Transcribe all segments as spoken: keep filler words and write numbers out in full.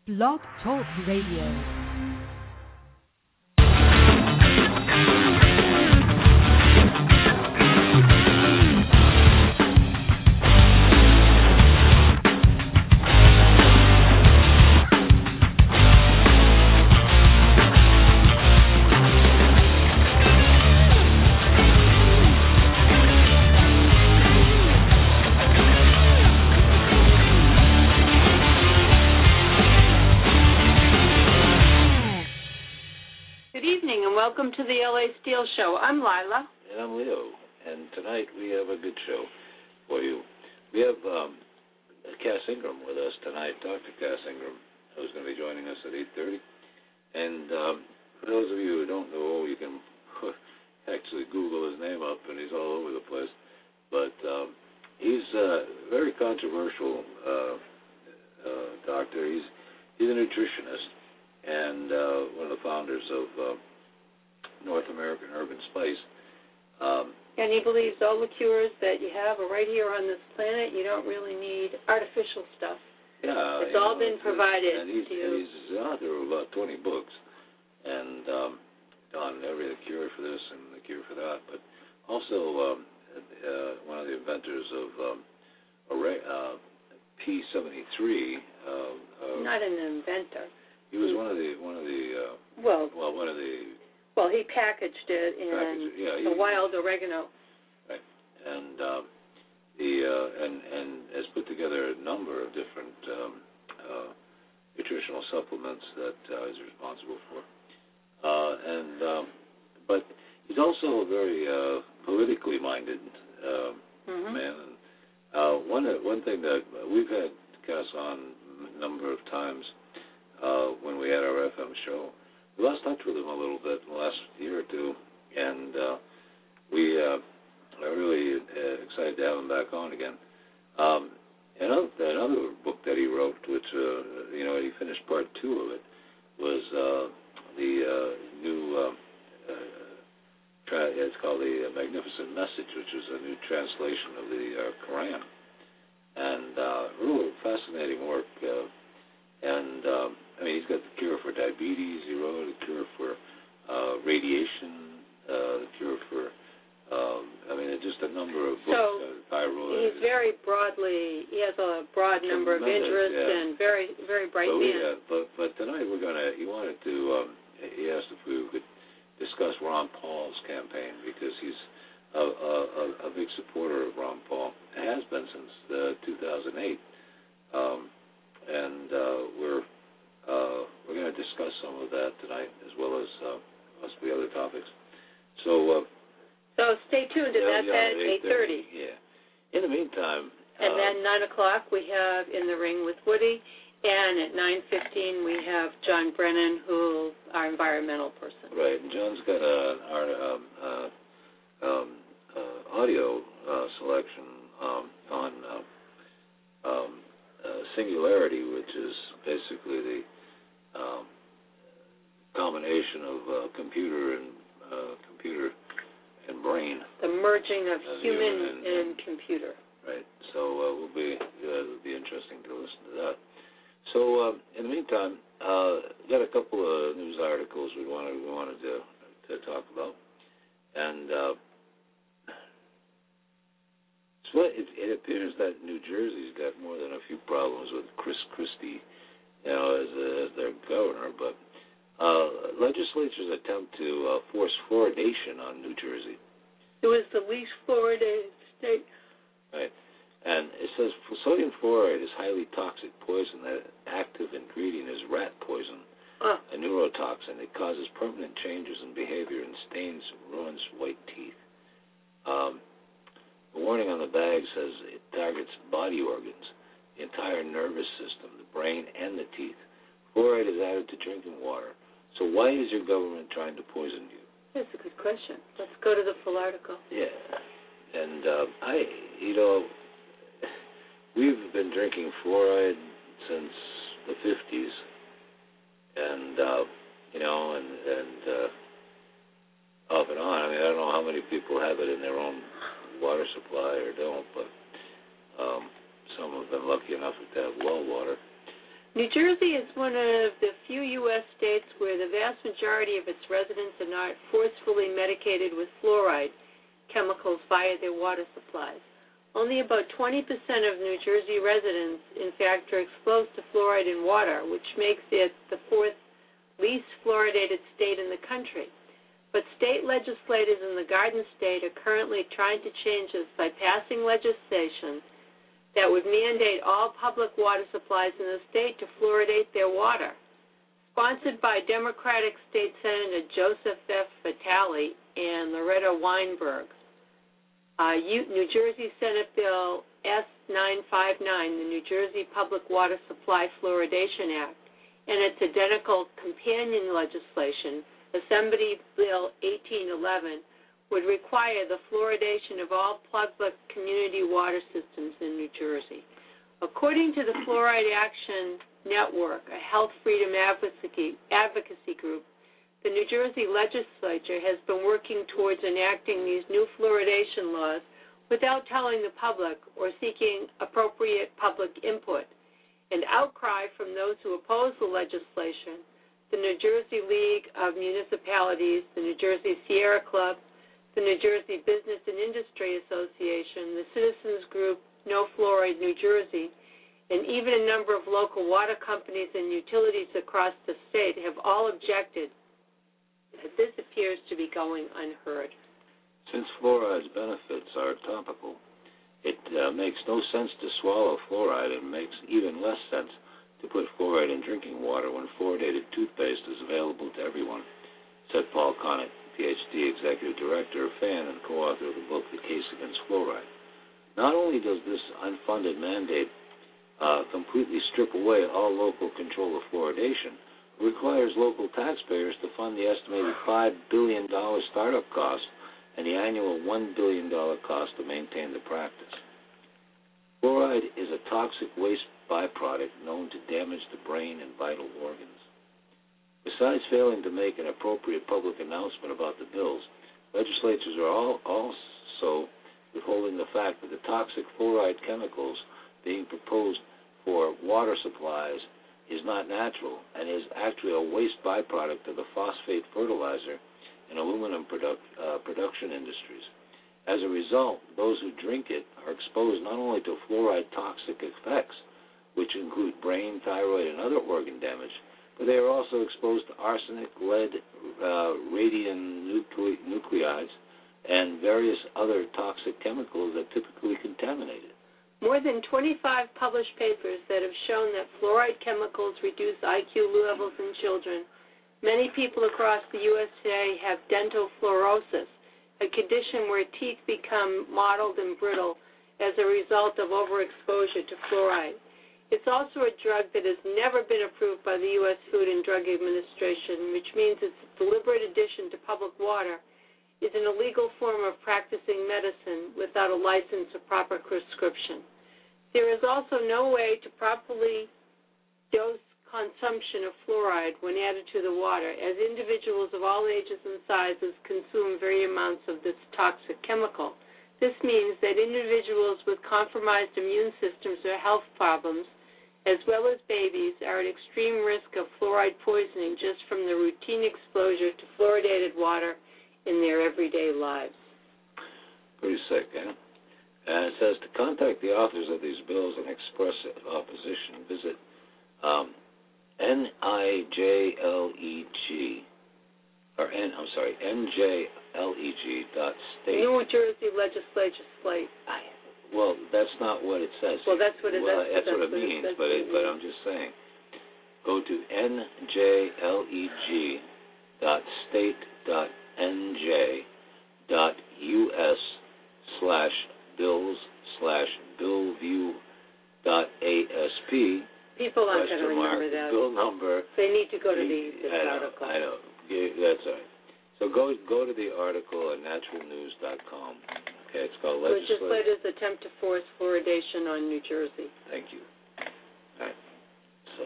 Blog Talk Radio. Welcome to the L A Steel Show. I'm Lila. And I'm Leo. And tonight we have a good show for you. We have um, Cass Ingram with us tonight, Doctor Cass Ingram, who's going to be joining us at eight thirty. And um, for those of you who don't know, you can actually Google his name up, and he's all over the place. But um, he's a very controversial uh, uh, doctor. He's, he's a nutritionist and uh, one of the founders of Uh, North American Urban Spice. Um, and he believes all the cures that you have are right here on this planet. You don't really need artificial stuff. Yeah. It's all know, been provided and he's, to you. And he's the author of about twenty books and um, on every the cure for this and the cure for that. But also um, uh, one of the inventors of um, uh, P seventy-three. Uh, uh, Not an inventor. He was one of the one of the uh, well, well one of the Well, he packaged it in packaged, yeah, he, the wild oregano. Right, and uh, the uh, and and has put together a number of different um, uh, nutritional supplements that uh, he's responsible for. Uh, and um, but he's also a very uh, politically minded uh, mm-hmm. man. And uh, one one thing that we've had Cass on a number of times uh, when we had our F M show. We lost touch with him a little bit in the last year or two, and uh, we uh, are really uh, excited to have him back on again. Um, another, another book that he wrote, which, uh, you know, he finished part two of it, was uh, the uh, new, uh, uh, tra- it's called The Magnificent Message, which is a new translation of the uh, Quran. And uh, really fascinating work. Uh, and um, I mean, he's got the cure for diabetes. He wrote a cure for uh, radiation, uh, the cure for, um, I mean, just a number of books. So uh, thyroid. He's very broadly, he has a broad number of interests yeah. and very, very bright but man. We, uh, but, but tonight we're going to, he wanted to, um, he asked if we could discuss Ron Paul's campaign because he's a, a, a big supporter of Ron Paul. It has been since uh, two thousand eight. Um, and uh, we're Uh, we're going to discuss some of that tonight, as well as uh, possibly other topics. So, uh, so stay tuned, and that's at eight thirty. Yeah. In the meantime, and uh, then nine o'clock we have In the Ring with Woody, and at nine fifteen we have John Brennan, who's our environmental person. Right, and John's got a, our um, uh, um, uh, audio uh, selection um, on uh, um, uh, singularity, which is basically the Um, combination of uh, computer and uh, computer and brain. The merging of uh, human, human and, and computer. Right. So uh, we'll be uh, it'll be interesting to listen to that. So uh, in the meantime, uh, got a couple of news articles we wanted we wanted to to talk about, and uh, so it, it appears that New Jersey's got more than a few problems with Chris Christie. You know, as, a, as their governor, but uh, legislature's attempt to uh, force fluoridation on New Jersey. It was the least fluoridated state. Right. And it says sodium fluoride is highly toxic poison. That active ingredient is rat poison, uh. a neurotoxin. It causes permanent changes in behavior and stains, ruins white teeth. Um, the warning on the bag says it targets body organs, the entire nervous system, the brain, and the teeth. Fluoride is added to drinking water. So why is your government trying to poison you? That's a good question. Let's go to the full article. Yeah. And uh, I, you know, we've been drinking fluoride since the fifties. And, uh, you know, and, and uh, off and on. I mean, I don't know how many people have it in their own water supply or don't, but um, some have been lucky enough to have well water. New Jersey is one of the few U S states where the vast majority of its residents are not forcefully medicated with fluoride chemicals via their water supplies. Only about twenty percent of New Jersey residents, in fact, are exposed to fluoride in water, which makes it the fourth least fluoridated state in the country. But state legislators in the Garden State are currently trying to change this by passing legislation that would mandate all public water supplies in the state to fluoridate their water. Sponsored by Democratic State Senator Joseph F. Vitale and Loretta Weinberg, uh, New Jersey Senate Bill S nine fifty-nine, the New Jersey Public Water Supply Fluoridation Act, and its identical companion legislation, Assembly Bill eighteen eleven, would require the fluoridation of all public community water systems in New Jersey. According to the Fluoride Action Network, a health freedom advocacy, advocacy group, the New Jersey legislature has been working towards enacting these new fluoridation laws without telling the public or seeking appropriate public input. An outcry from those who oppose the legislation, the New Jersey League of Municipalities, the New Jersey Sierra Club, the New Jersey Business and Industry Association, the citizens group No Fluoride New Jersey, and even a number of local water companies and utilities across the state have all objected that this appears to be going unheard. Since fluoride's benefits are topical, it uh, makes no sense to swallow fluoride and makes even less sense to put fluoride in drinking water when fluoridated toothpaste is available to everyone, said Paul Connick, P H D Executive Director of F A N and co-author of the book, The Case Against Fluoride. Not only does this unfunded mandate uh, completely strip away all local control of fluoridation, it requires local taxpayers to fund the estimated five billion dollars startup cost and the annual one billion dollars cost to maintain the practice. Fluoride is a toxic waste byproduct known to damage the brain and vital organs. Besides failing to make an appropriate public announcement about the bills, legislatures are all also withholding the fact that the toxic fluoride chemicals being proposed for water supplies is not natural and is actually a waste byproduct of the phosphate fertilizer and aluminum product, uh, production industries. As a result, those who drink it are exposed not only to fluoride toxic effects, which include brain, thyroid, and other organ damage, but they are also exposed to arsenic, lead, uh, radionuclides, and various other toxic chemicals that typically contaminate it. More than twenty-five published papers that have shown that fluoride chemicals reduce I Q levels in children. Many people across the U S today have dental fluorosis, a condition where teeth become mottled and brittle as a result of overexposure to fluoride. It's also a drug that has never been approved by the U S Food and Drug Administration, which means its deliberate addition to public water is an illegal form of practicing medicine without a license or proper prescription. There is also no way to properly dose consumption of fluoride when added to the water, as individuals of all ages and sizes consume varying amounts of this toxic chemical. This means that individuals with compromised immune systems or health problems, as well as babies, are at extreme risk of fluoride poisoning just from the routine exposure to fluoridated water in their everyday lives. Pretty sick, eh? And it says to contact the authors of these bills and express opposition, visit um, N I J L E G, or N, I'm sorry, N J L E G dot state. New Jersey Legislature slate. Well, that's not what it says. Well, that's what it, well, that's, that's, that's what, what it means, it but it, but I'm just saying. Go to N J L E G dot state dot N J dot U S slash bills slash billview dot A S P. People aren't going to remember that. Bill number. They need to go to the, this I know, article. I know. Yeah, that's all right. So go go to the article at natural news dot com. Okay, it's called Legislators. Legislators Attempt to Force Fluoridation on New Jersey. Thank you. All right. So,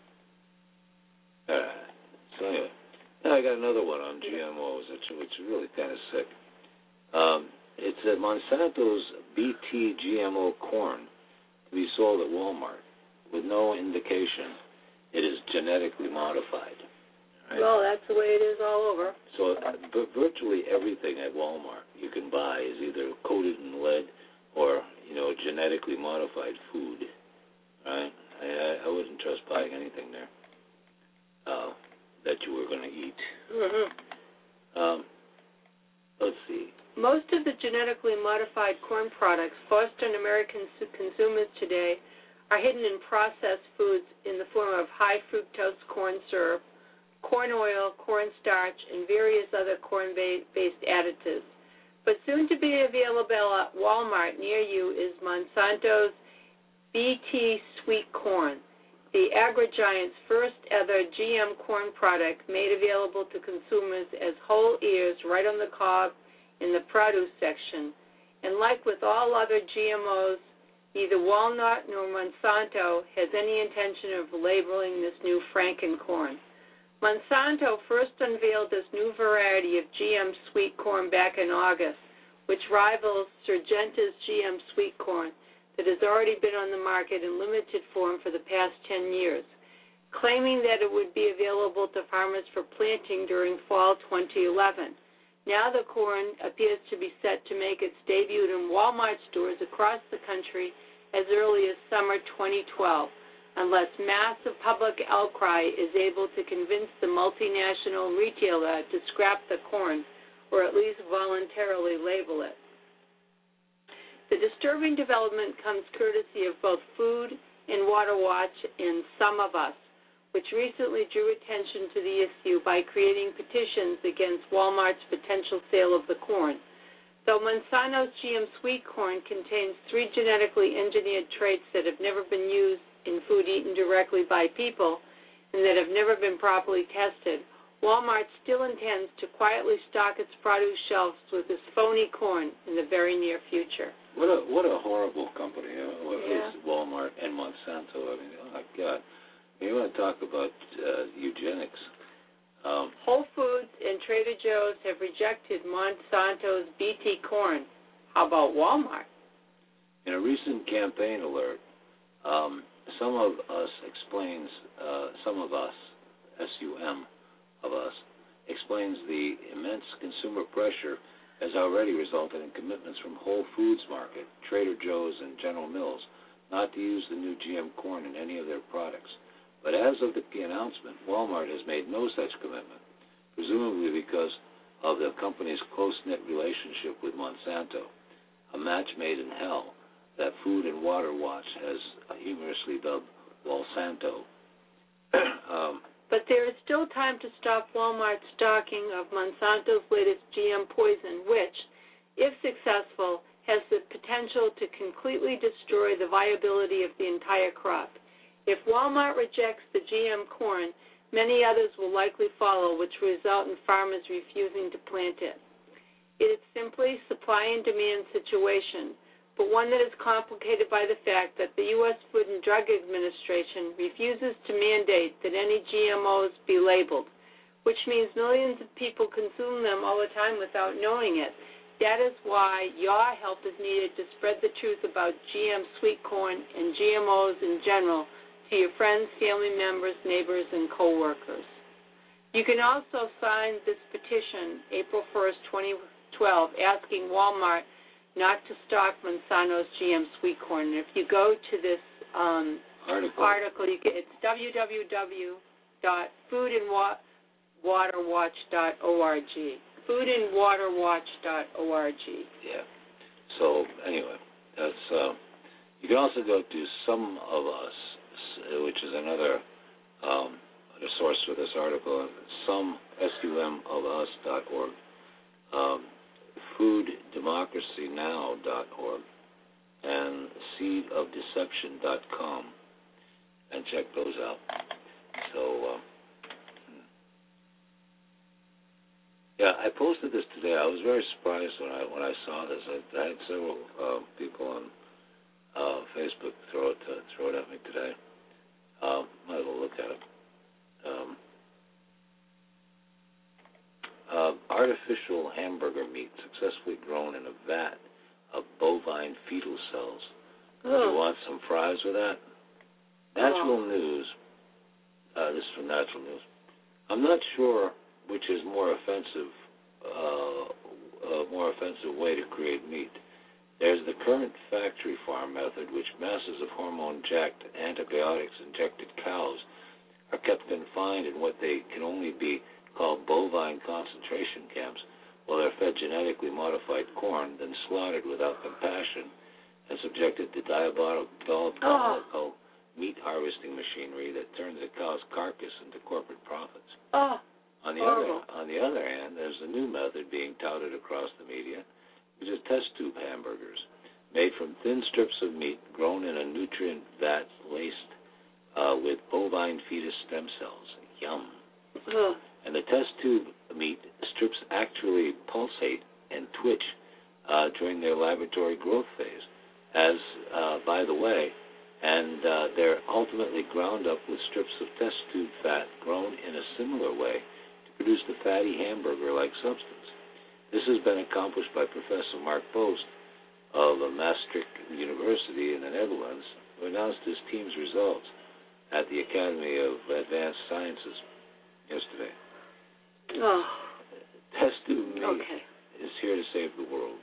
all right. So anyway, now I got another one on G M Os, which, which is really kind of sick. Um, it's that Monsanto's B T G M O corn to be sold at Walmart with no indication genetically modified. Right? Well, that's the way it is all over. So uh, v- virtually everything at Walmart you can buy is either coated in lead or, you know, genetically modified food. Right? I, I wouldn't trust buying anything there uh, that you were going to eat. Mm-hmm. Um, let's see. Most of the genetically modified corn products forced on American consumers today are hidden in processed foods in the form of high fructose corn syrup, corn oil, cornstarch, and various other corn-based additives. But soon to be available at Walmart near you is Monsanto's B T Sweet Corn, the agri-giant's first ever G M corn product made available to consumers as whole ears right on the cob in the produce section. And like with all other G M Os, neither Walmart nor Monsanto has any intention of labeling this new Franken corn. Monsanto first unveiled this new variety of G M sweet corn back in August, which rivals Syngenta's G M sweet corn that has already been on the market in limited form for the past ten years, claiming that it would be available to farmers for planting during fall twenty eleven. Now the corn appears to be set to make its debut in Walmart stores across the country as early as summer twenty twelve, unless massive public outcry is able to convince the multinational retailer to scrap the corn or at least voluntarily label it. The disturbing development comes courtesy of both Food and Water Watch and Some of Us, which recently drew attention to the issue by creating petitions against Walmart's potential sale of the corn. Though Monsanto's G M sweet corn contains three genetically engineered traits that have never been used in food eaten directly by people and that have never been properly tested, Walmart still intends to quietly stock its produce shelves with this phony corn in the very near future. What a what a horrible company, uh, what Yeah. is Walmart and Monsanto. I mean, oh my God. You want to talk about uh, eugenics. Um, Whole Foods and Trader Joe's have rejected Monsanto's B T corn. How about Walmart? in a recent campaign alert, um, some of us explains, uh, some of us, S U M of us, explains the immense consumer pressure has already resulted in commitments from Whole Foods Market, Trader Joe's, and General Mills not to use the new G M corn in any of their products. But as of the announcement, Walmart has made no such commitment, presumably because of the company's close-knit relationship with Monsanto, a match made in hell that Food and Water Watch has humorously dubbed Walsanto. um, But there is still time to stop Walmart's stocking of Monsanto's latest G M poison, which, if successful, has the potential to completely destroy the viability of the entire crop. If Walmart rejects the G M corn, many others will likely follow, which will result in farmers refusing to plant it. It is simply a supply and demand situation, but one that is complicated by the fact that the U S Food and Drug Administration refuses to mandate that any G M Os be labeled, which means millions of people consume them all the time without knowing it. That is why your help is needed to spread the truth about G M sweet corn and G M Os in general to your friends, family members, neighbors, and coworkers. You can also sign this petition April first, twenty twelve, asking Walmart not to stock Monsanto's G M sweet corn. And if you go to this um, article, article you can, it's w w w dot food and water watch dot org. food and water watch dot org. Yeah. So anyway, that's. Uh, you can also go to Some of Us, which is another um, source for this article. Some S U M of us dot org. Um, food democracy now dot org and seed of deception dot com, and check those out. So. Uh, Yeah, I posted this today. I was very surprised when I when I saw this. I, I had several uh, people on uh, Facebook throw it to, throw it at me today. Um, might as well look at it. Um, uh, artificial hamburger meat successfully grown in a vat of bovine fetal cells. Oh. Do you want some fries with that? Natural oh. News uh, this is from Natural News. I'm not sure which is more offensive, uh, a more offensive way to create meat. There's the current factory farm method, which masses of hormone-jacked, antibiotics-injected cows are kept confined in what they can only be called bovine concentration camps, while they're fed genetically modified corn, then slaughtered without compassion and subjected to diabolical, diabolical oh. meat harvesting machinery that turns a cow's carcass into corporate profits. Oh, on the horrible. other, on the other hand, there's a new method being touted across the media, which is test tube hamburgers, made from thin strips of meat grown in a nutrient vat laced uh, with bovine fetus stem cells. Yum. Ugh. And the test tube meat strips actually pulsate and twitch uh, during their laboratory growth phase, as, uh, by the way, and uh, they're ultimately ground up with strips of test tube fat grown in a similar way to produce the fatty hamburger-like substance. This has been accomplished by Professor Mark Post of Maastricht University in the Netherlands, who announced his team's results at the Academy of Advanced Sciences yesterday. Oh. Test tube meat okay. is here to save the world.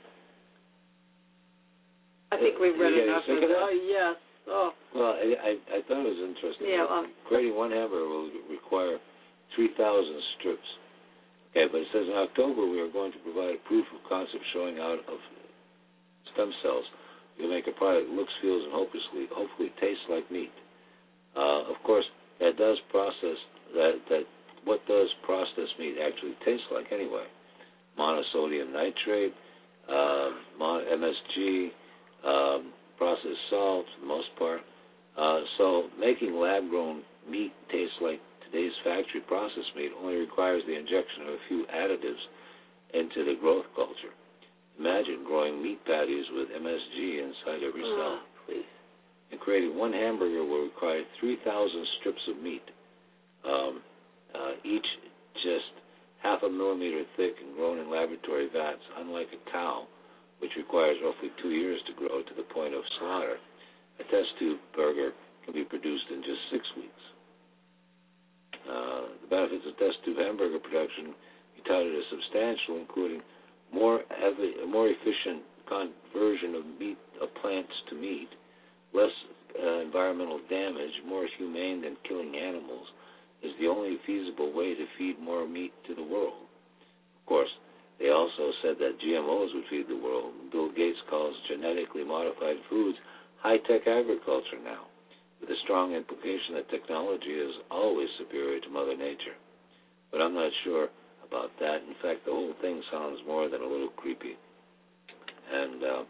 I think we've read yeah, enough of it. Oh, yes. Oh. Well, I, I, I thought it was interesting. Yeah, um, Creating one hamburger will require three thousand strips. Okay, but it says in October we are going to provide a proof of concept showing out of stem cells. We'll make a product that looks, feels, and hopelessly, hopefully tastes like meat. Uh, of course, that does process that that what does processed meat actually taste like anyway? Monosodium nitrate, uh, mon- M S G, um, processed salt for the most part. Uh, so making lab-grown meat taste like today's factory processed meat only requires the injection of a few additives into the growth culture. Imagine growing meat patties with M S G inside every oh, cell. Please. And creating one hamburger will require three thousand strips of meat, um, uh, each just half a millimeter thick and grown in laboratory vats. Unlike a cow, which requires roughly two years to grow to the point of slaughter, a test tube burger can be produced in just six weeks. Uh, the benefits of test tube hamburger production be touted as substantial, including more ev- more efficient conversion of meat of plants to meat, less uh, environmental damage, more humane than killing animals, is the only feasible way to feed more meat to the world. Of course, they also said that G M Os would feed the world. Bill Gates calls genetically modified foods high-tech agriculture now, with a strong implication that technology is always superior to Mother Nature. But I'm not sure about that. In fact, the whole thing sounds more than a little creepy. And uh,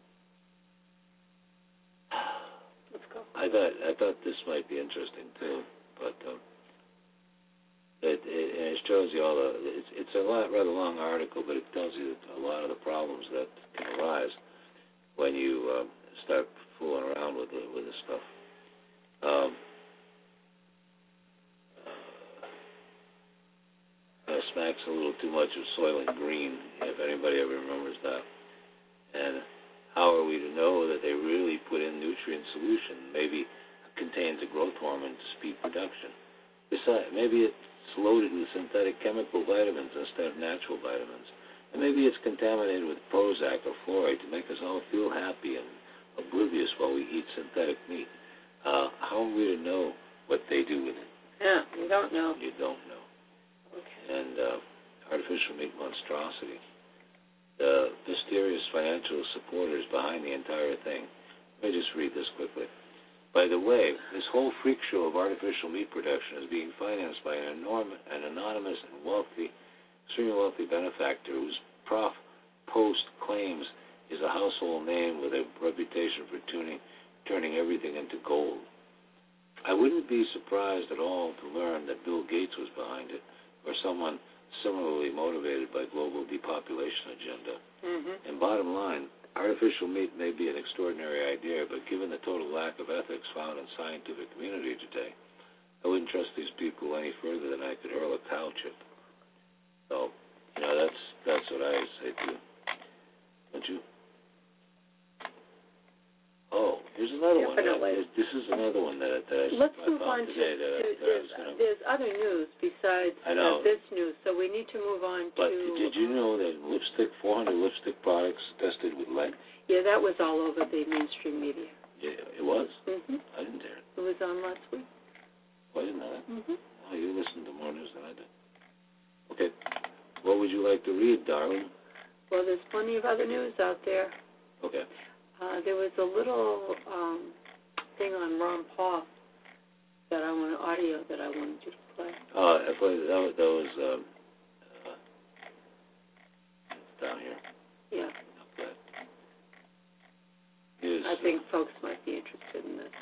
Let's go. I thought I thought this might be interesting too, but um, it, it, it shows you all the. It's, it's a lot, rather long article, but it tells you a lot of the problems that can arise when you uh, start fooling around with the, with this stuff. Um, uh, smacks a little too much of Soylent Green, if anybody ever remembers that. And how are we to know that they really put in nutrient solution? Maybe it contains a growth hormone to speed production. Besides, maybe it's loaded with synthetic chemical vitamins instead of natural vitamins. And maybe it's contaminated with Prozac or fluoride to make us all feel happy and oblivious while we eat synthetic meat. Uh, how are we to know what they do with it? Yeah, you don't know. You don't know. Okay. And uh, artificial meat monstrosity. The mysterious financial supporters behind the entire thing. Let me just read this quickly. By the way, this whole freak show of artificial meat production is being financed by an, enormous, an anonymous and wealthy, extremely wealthy benefactor whose Prof Post claims is a household name with a reputation for tuning, turning everything into gold. I wouldn't be surprised at all to learn that Bill Gates was behind it, or someone similarly motivated by global depopulation agenda. Mm-hmm. And bottom line, artificial meat may be an extraordinary idea, but given the total lack of ethics found in the scientific community today, I wouldn't trust these people any further than I could hurl a cow chip. So, you know, that's that's what I say too. Don't you? Oh, here's another Definitely. one. This is another one that, that I, Let's I move found on today to, that, I, to, that I was going to other news besides I know. Uh, this news, so we need to move on But to... did you know that lipstick, four hundred lipstick products tested with lead? Yeah, that was all over the mainstream media. Yeah, it was? Mm-hmm. I didn't hear it. It was on last week. Oh, I didn't know that. Mm-hmm. Oh, you listen to more news than I did. Okay. What would you like to read, darling? Well, there's plenty of other news out there. Okay. Uh, there was a little um, thing on Ron Paul that I want audio that I wanted you to play. Uh, I played, that was, that was um, uh, down here. Yeah. Okay. Here's, I think folks might be interested in this.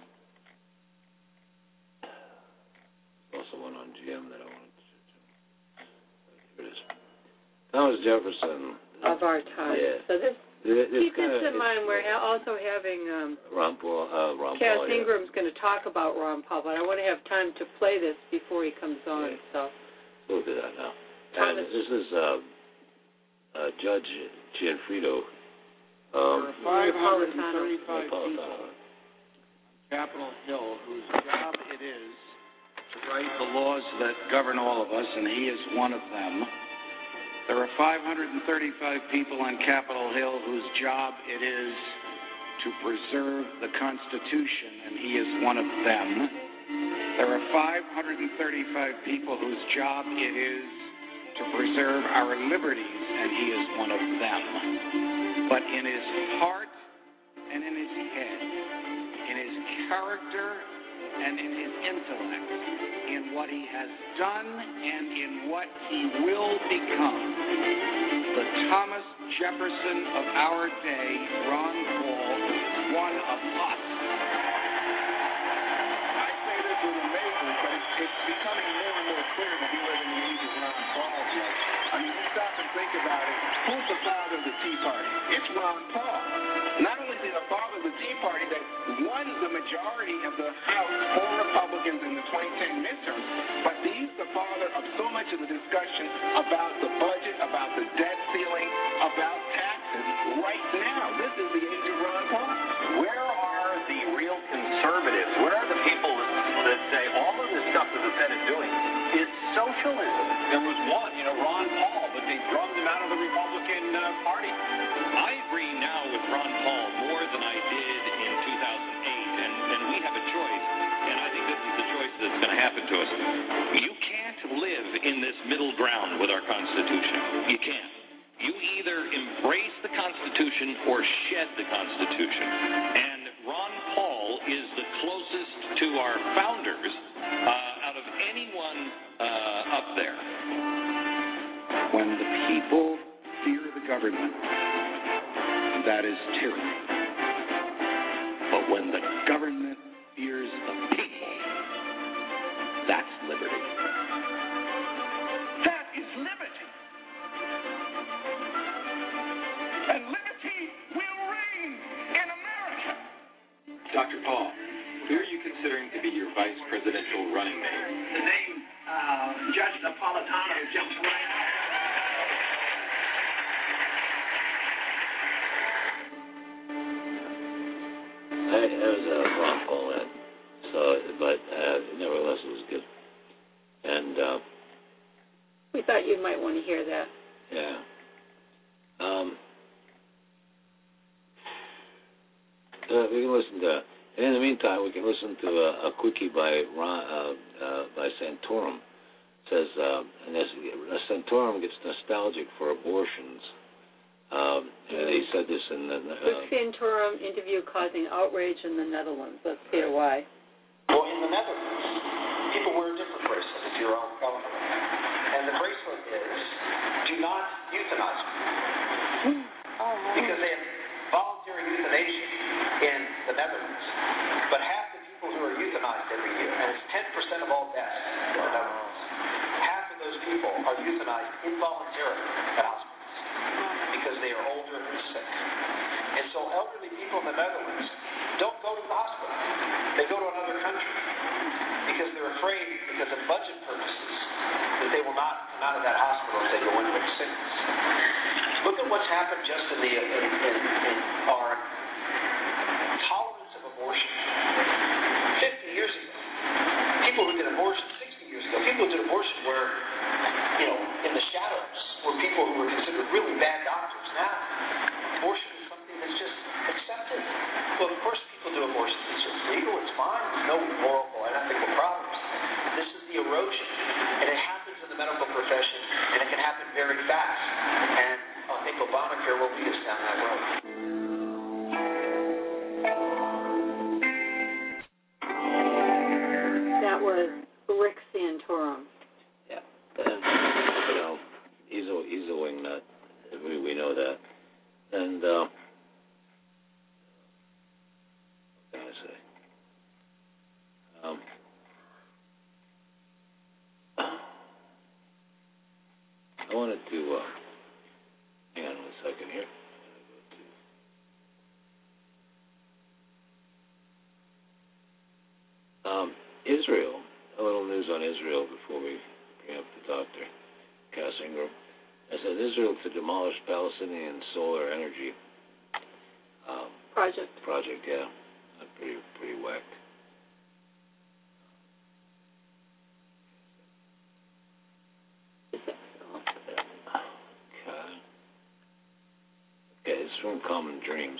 also one on G M that I wanted to show you. Here it is. Thomas Jefferson. Of our time. Yeah. So this, It, keep kinda, this in mind. We're ha- also having um, Ron Paul. Uh, Ron Cass Paul, yeah. Ingram's going to talk about Ron Paul, but I want to have time to play this before he comes on. Yeah. So We'll do that now. Thomas. And this is uh, uh, Judge Gianfrido. Um, There are five hundred thirty-five Napolitano. people on Capitol Hill whose job it is to write the laws that govern all of us, and he is one of them. There are five hundred thirty-five people on Capitol Hill whose job it is to preserve the Constitution, and he is one of them. There are five hundred thirty-five people whose job it is to preserve our liberties, and he is one of them. But in his heart and in his head, in his character and in his intellect, in what he has done and in what he will become, the Thomas Jefferson of our day, Ron Paul, is one of us. I say this with amazement, but it's, it's becoming more and more clear that we live in the age of Ron Paul. I mean, you stop and think about it. Who's the father of the Tea Party? It's Ron Paul. Not only is he the father of the Tea Party that won the majority of the House for Republicans in the twenty ten midterms, but he's the father of so much of the discussion about the budget, about the debt ceiling, about taxes right now. This is the age of Ron Paul. Where are the real conservatives? Where are the people that say all of this stuff that the Fed is doing is socialism? There was one, you know, Ron Paul, but they drummed him out of the Republican uh, Party. I agree now with Ron Paul more than I did in two thousand eight, and, and we have a choice, and I think this is the choice that's going to happen to us. You can't live in this middle ground with our Constitution. You can't. You either embrace the Constitution or shed the Constitution. And Ron Paul is the closest to our founders uh, out of anyone uh, up there. When the people fear the government, that is tyranny. But when the government fears the people, that's liberty. That is liberty. And liberty will reign in America. Doctor Paul, who are you considering to be your vice presidential running mate? The name uh, Judge Napolitano jumps right out. I, that was a Ron Paul ad. So, but uh, nevertheless, it was good. And uh, we thought you might want to hear that. yeah. Um, uh, we can listen to. In the meantime, we can listen to a, a quickie by Ron, uh, uh, by Santorum. It says, uh, and this, Santorum gets nostalgic for abortions. Um, and he said this in the. Uh, Luke Santorum interview causing outrage in the Netherlands. Let's hear why. Well, in the Netherlands, people wear different bracelets if you're on government. And the bracelet is, do not euthanize me. Because they have voluntary euthanasia in the Netherlands. But half the people who are euthanized every year, and it's ten percent of all deaths in the Netherlands, half of those people are euthanized involuntarily at hospitals because they are older and sick. And so elderly people in the Netherlands don't go to the hospital. They go to another country because they're afraid, because of budget purposes, that they will not come out of that hospital if they go in with sickness. Look at what's happened just in, the, in, in, in our tolerance of abortion. fifty years ago, people who did abortion sixty years ago, people erosion. And it happens in the medical profession, and it can happen very fast. And I think Obamacare will lead us down that road. That was Rick Santorum. Yeah, and you know, he's a he's a wingnut. We we know that. And uh, what can I say? Um, I wanted to uh, hang on one second here. Um, Israel. A little news on Israel before we bring up the Doctor Cass Ingram. It says Israel to demolish Palestinian solar energy um, Project. Project, yeah, that's pretty pretty whacked. Okay. Okay, it's from Common Dreams.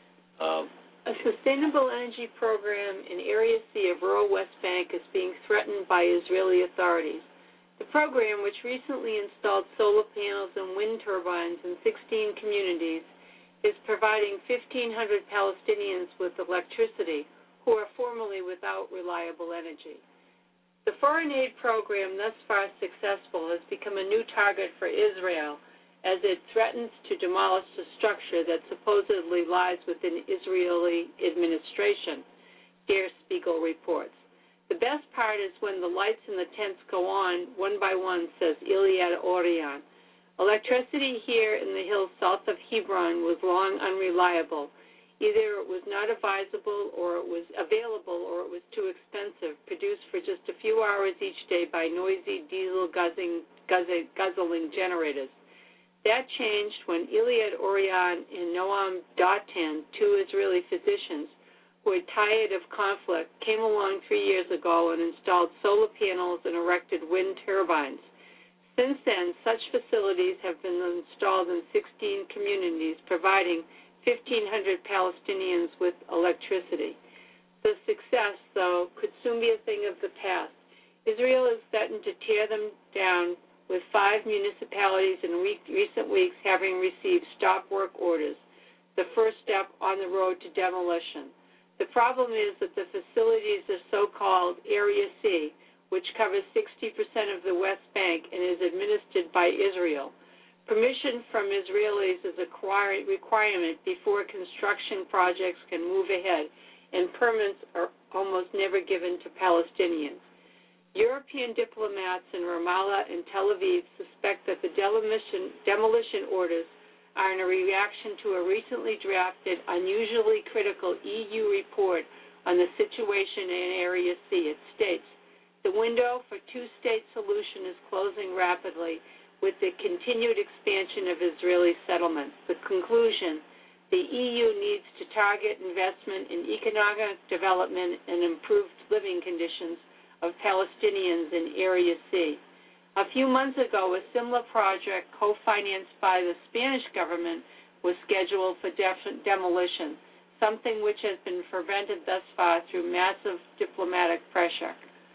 Um, A sustainable energy program in Area C of rural West Bank is being threatened by Israeli authorities. The program, which recently installed solar panels and wind turbines in sixteen communities, is providing fifteen hundred Palestinians with electricity who are formerly without reliable energy. The foreign aid program, thus far successful, has become a new target for Israel as it threatens to demolish the structure that supposedly lies within Israeli administration, Der Spiegel reports. The best part is when the lights in the tents go on, one by one, says Iliad Orion. Electricity here in the hills south of Hebron was long unreliable. Either it was not advisable or it was available or it was too expensive, produced for just a few hours each day by noisy diesel guzzling, guzzling, guzzling generators. That changed when Iliad Orion and Noam Datan, two Israeli physicians who were tired of conflict, came along three years ago and installed solar panels and erected wind turbines. Since then, such facilities have been installed in sixteen communities, providing fifteen hundred Palestinians with electricity. The success, though, could soon be a thing of the past. Israel is threatened to tear them down, with five municipalities in recent weeks having received stop work orders, the first step on the road to demolition. The problem is that the facilities are so-called Area C, which covers sixty percent of the West Bank and is administered by Israel. Permission from Israelis is a requirement before construction projects can move ahead, and permits are almost never given to Palestinians. European diplomats in Ramallah and Tel Aviv suspect that the demolition, demolition orders are in a reaction to a recently drafted, unusually critical E U report on the situation in Area C. It states, the window for two-state solution is closing rapidly with the continued expansion of Israeli settlements. The conclusion, the E U needs to target investment in economic development and improved living conditions of Palestinians in Area C. A few months ago, a similar project co-financed by the Spanish government was scheduled for def- demolition, something which has been prevented thus far through massive diplomatic pressure.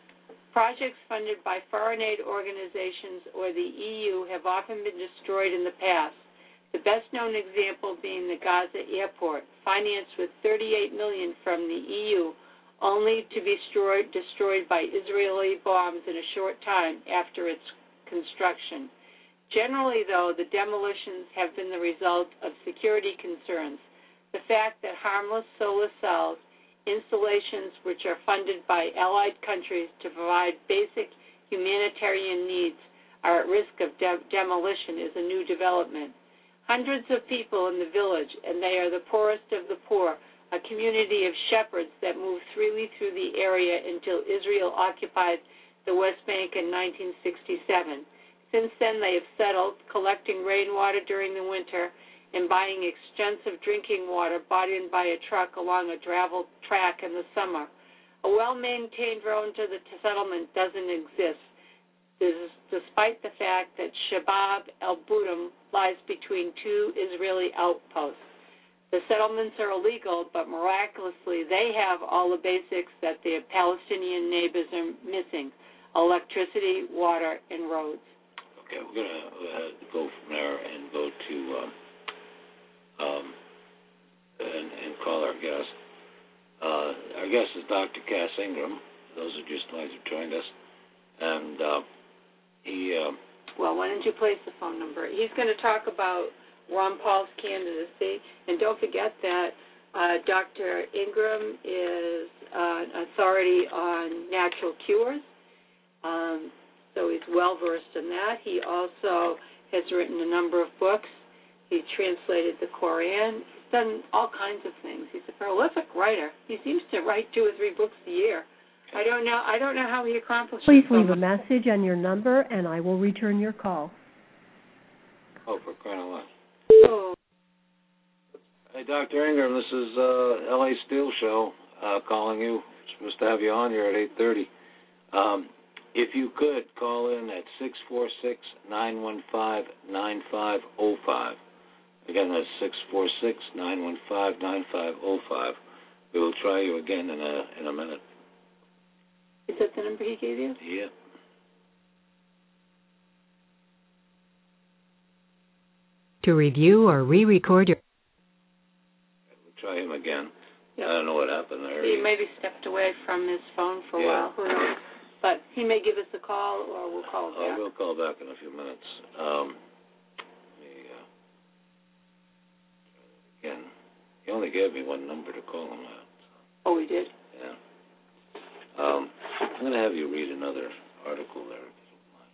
Projects funded by foreign aid organizations or the E U have often been destroyed in the past, the best-known example being the Gaza airport, financed with thirty-eight million dollars from the E U, only to be destroyed, destroyed by Israeli bombs in a short time after its construction. Generally, though, the demolitions have been the result of security concerns. The fact that harmless solar cells, installations which are funded by allied countries to provide basic humanitarian needs, are at risk of de- demolition is a new development. Hundreds of people in the village, and they are the poorest of the poor, a community of shepherds that moved freely through the area until Israel occupied the West Bank in nineteen sixty-seven. Since then, they have settled, collecting rainwater during the winter and buying expensive drinking water bought in by a truck along a gravel track in the summer. A well-maintained road to the settlement doesn't exist, this is despite the fact that Shabab el-Budum lies between two Israeli outposts. The settlements are illegal, but miraculously they have all the basics that their Palestinian neighbors are missing: electricity, water, and roads. Okay, we're going to uh, go from there and go to um, um, and, and call our guest. Uh, our guest is Doctor Cass Ingram. Those who just might have joined us. And uh, he... Uh, well, why don't you place the phone number? He's going to talk about Ron Paul's candidacy. And don't forget that uh, Doctor Ingram is uh, an authority on natural cures. Um, so he's well-versed in that. He also has written a number of books. He's translated the Quran. He's done all kinds of things. He's a prolific writer. He seems to write two or three books a year. I don't know. I don't know how he accomplishes. Please so leave much. a message and your number, and I will return your call. Oh, for crying out loud. Oh. Hey, Doctor Ingram, this is uh, L A Steel Show uh, calling you. Supposed to have you on here at eight thirty. Um, if you could, call in at six four six, nine one five, nine five zero five. Again, that's six four six, nine one five, nine five zero five. We will try you again in a in a minute. Is that the number he gave you? Yeah. To review or re-record your... We'll try him again. Yep. I don't know what happened there. He maybe stepped away from his phone for a Yeah. while. Who knows? But he may give us a call, or we'll call Oh, back. we'll call back in a few minutes. Um, let me, uh, try that again. He only gave me one number to call him at. Oh, he did? Yeah. Um, I'm going to have you read another article there, if you don't mind.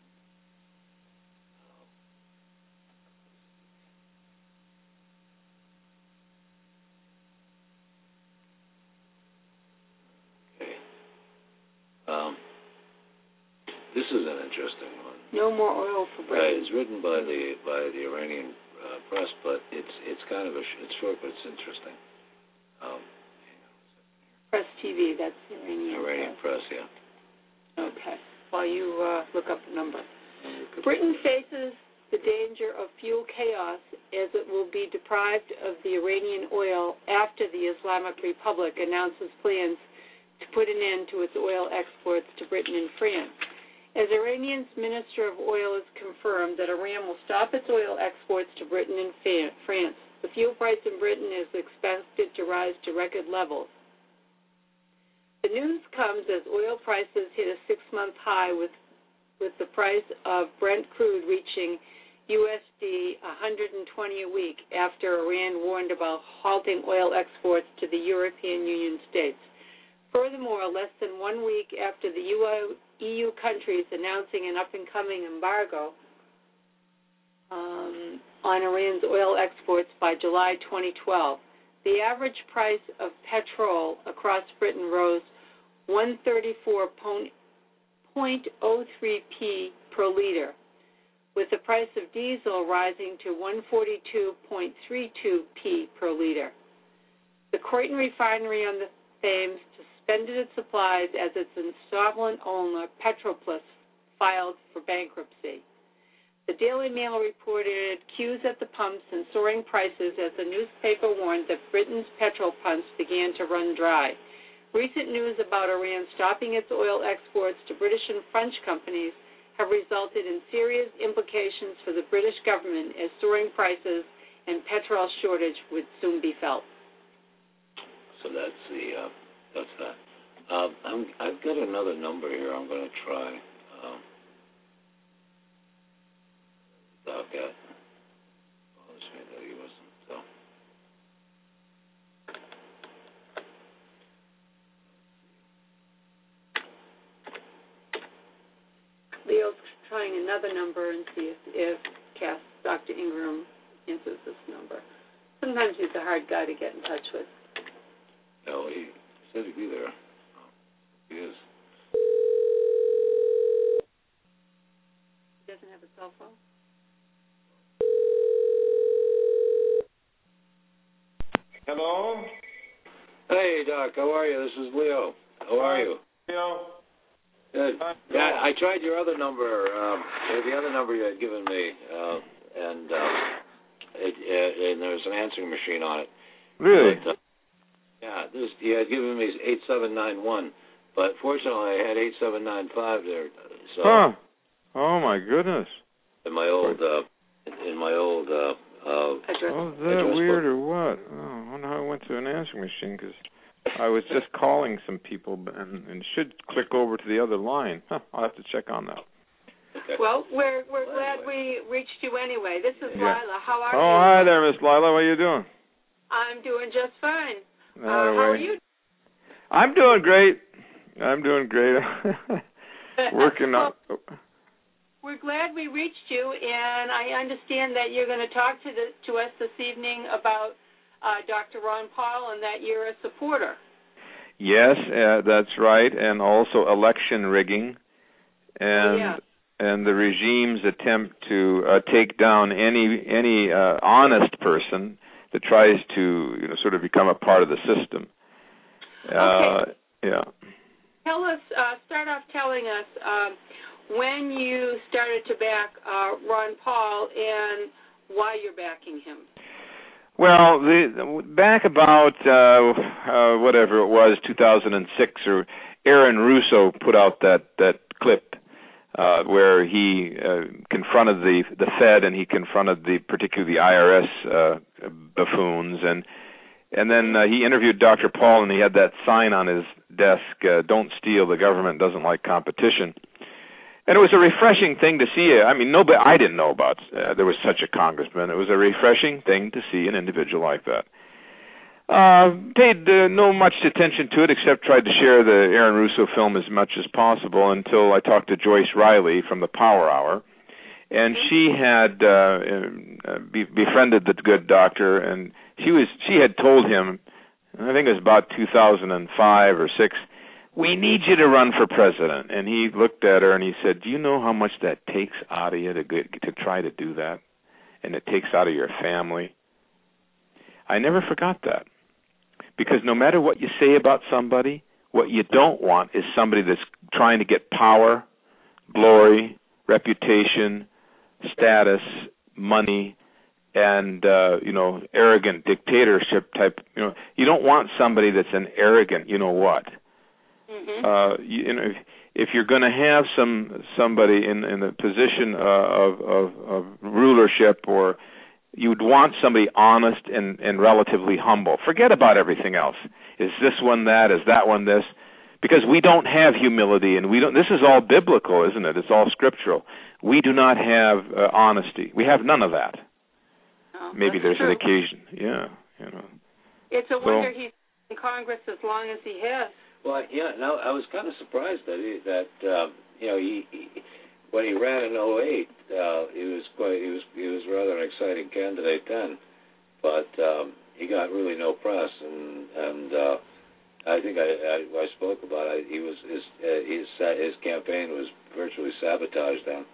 Okay. Um, this is an interesting one. No more oil for Uh, Britain. it's written by the by the Iranian uh, press, but it's it's kind of a sh- it's short, but it's interesting. Um, Press T V, that's the Iranian, Iranian press. press, yeah. Okay. While you uh, look up the number. Britain faces the danger of fuel chaos as it will be deprived of the Iranian oil after the Islamic Republic announces plans to put an end to its oil exports to Britain and France. As Iranian's Minister of Oil has confirmed that Iran will stop its oil exports to Britain and France, the fuel price in Britain is expected to rise to record levels. The news comes as oil prices hit a six-month high with with the price of Brent crude reaching U S D one hundred twenty a week after Iran warned about halting oil exports to the European Union states. Furthermore, less than one week after the E U countries announcing an up-and-coming embargo um, on Iran's oil exports by July twenty twelve, the average price of petrol across Britain rose one hundred thirty-four point zero three p per liter, with the price of diesel rising to one hundred forty-two point three two p per liter. The Croydon refinery on the Thames suspended its supplies as its insolvent owner, Petroplus, filed for bankruptcy. The Daily Mail reported queues at the pumps and soaring prices as the newspaper warned that Britain's petrol pumps began to run dry. Recent news about Iran stopping its oil exports to British and French companies have resulted in serious implications for the British government as soaring prices and petrol shortage would soon be felt. So that's the uh, that's that. Um, I'm, I've got another number here. I'm going to try. Um, Doc at. Oh, this may know he wasn't. So. Leo's trying another number and see if, if Cass, Doctor Ingram answers this number. Sometimes he's a hard guy to get in touch with. No, he said he'd be there. He is. He doesn't have a cell phone? Hello? Hey, Doc, how are you? This is Leo. How are you? Leo? Good. Yeah, I tried your other number, um, the other number you had given me, uh, and um, it, it, and there's an answering machine on it. Really? But, uh, yeah, this you had given me eight seven nine one, But fortunately, I had eight seven nine five there. So huh. Oh my goodness. In my old, uh, in my old. Uh, uh, oh, is that weird book. Or what? Oh, I wonder how I went to an answering machine because I was just calling some people and, and should click over to the other line. Huh, I'll have to check on that. Okay. Well, we're we're well, glad anyway. we reached you anyway. This is yeah. Lila. How are oh, you? Oh, hi there, Miss Lila. What are you doing? I'm doing just fine. Uh, how are you? I'm doing great. I'm doing great. Working well, on. We're glad we reached you, and I understand that you're going to talk to the, to us this evening about uh, Doctor Ron Paul and that you're a supporter. Yes, uh, that's right, and also election rigging, and oh, yeah. and the regime's attempt to uh, take down any any uh, honest person that tries to you know sort of become a part of the system. Okay. Uh, yeah. Tell us. Uh, start off telling us. Um, when you started to back uh, Ron Paul and why you're backing him. Well, the, back about, uh, uh, whatever it was, two thousand six, or Aaron Russo put out that, that clip uh, where he uh, confronted the, the Fed and he confronted the particularly the I R S uh, buffoons, and and then uh, he interviewed Doctor Paul, and he had that sign on his desk, uh, "Don't steal, the government doesn't like competition." And it was a refreshing thing to see. I mean, nobody, I didn't know about uh, there was such a congressman. It was a refreshing thing to see an individual like that. Uh, paid uh, no much attention to it, except tried to share the Aaron Russo film as much as possible until I talked to Joyce Riley from the Power Hour, and she had uh, uh, be- befriended the good doctor, and she was she had told him, I think it was about two thousand five or six. We need you to run for president. And he looked at her and he said, do you know how much that takes out of you to get, to try to do that? And it takes out of your family. I never forgot that. Because no matter what you say about somebody, what you don't want is somebody that's trying to get power, glory, reputation, status, money, and, uh, you know, arrogant dictatorship type. You know, you don't want somebody that's an arrogant, you know what. Mm-hmm. Uh, you, you know, if, if you're going to have some somebody in in the position uh, of, of of rulership, or you'd want somebody honest and, and relatively humble. Forget about everything else. Is this one that? Is that one this? Because we don't have humility, and we don't. This is all biblical, isn't it? It's all scriptural. We do not have uh, honesty. We have none of that. Oh, Maybe there's true. an occasion. Yeah, you know. It's a so, wonder he's in Congress as long as he has. Well, yeah. No, I was kind of surprised that he, that uh, you know he, he when he ran in oh eight, uh, he was quite he was he was rather an exciting candidate then, but um, he got really no press, and and uh, I think I, I I spoke about it. He was his uh, his his campaign was virtually sabotaged then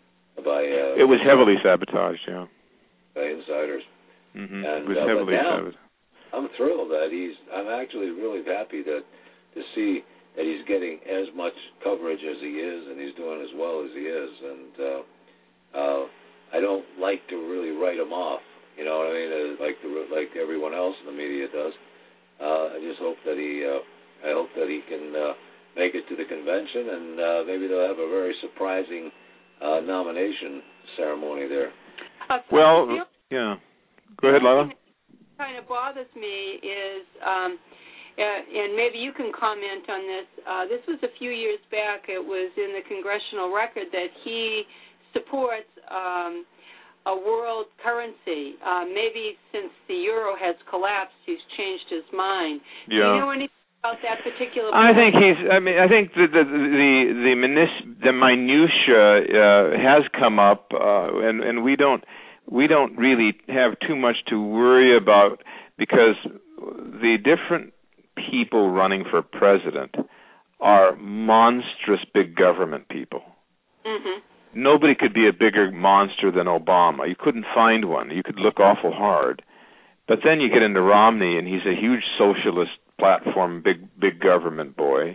by uh, it was heavily sabotaged, yeah, by insiders. Mm-hmm. And, it was uh, heavily now, sabotaged. I'm thrilled that he's. I'm actually really happy that. to see that he's getting as much coverage as he is, and he's doing as well as he is. And uh, uh, I don't like to really write him off, you know what I mean, uh, like the, like everyone else in the media does. Uh, I just hope that he, uh, I hope that he can uh, make it to the convention, and uh, maybe they'll have a very surprising uh, nomination ceremony there. Uh, well, yeah. Go ahead, Lila. What kind of bothers me is. Um, Uh, and maybe you can comment on this. Uh, this was a few years back. It was in the congressional record that he supports um, a world currency. Uh, maybe since the euro has collapsed, he's changed his mind. Yeah. Do you know anything about that particular? I think he's. I mean, I think the the the the, minis, the minutia uh, has come up, uh, and and we don't we don't really have too much to worry about, because the different people running for president are monstrous big government people. Mm-hmm. Nobody could be a bigger monster than Obama. You couldn't find one. You could look awful hard. But then you get into Romney, and he's a huge socialist platform, big big government boy.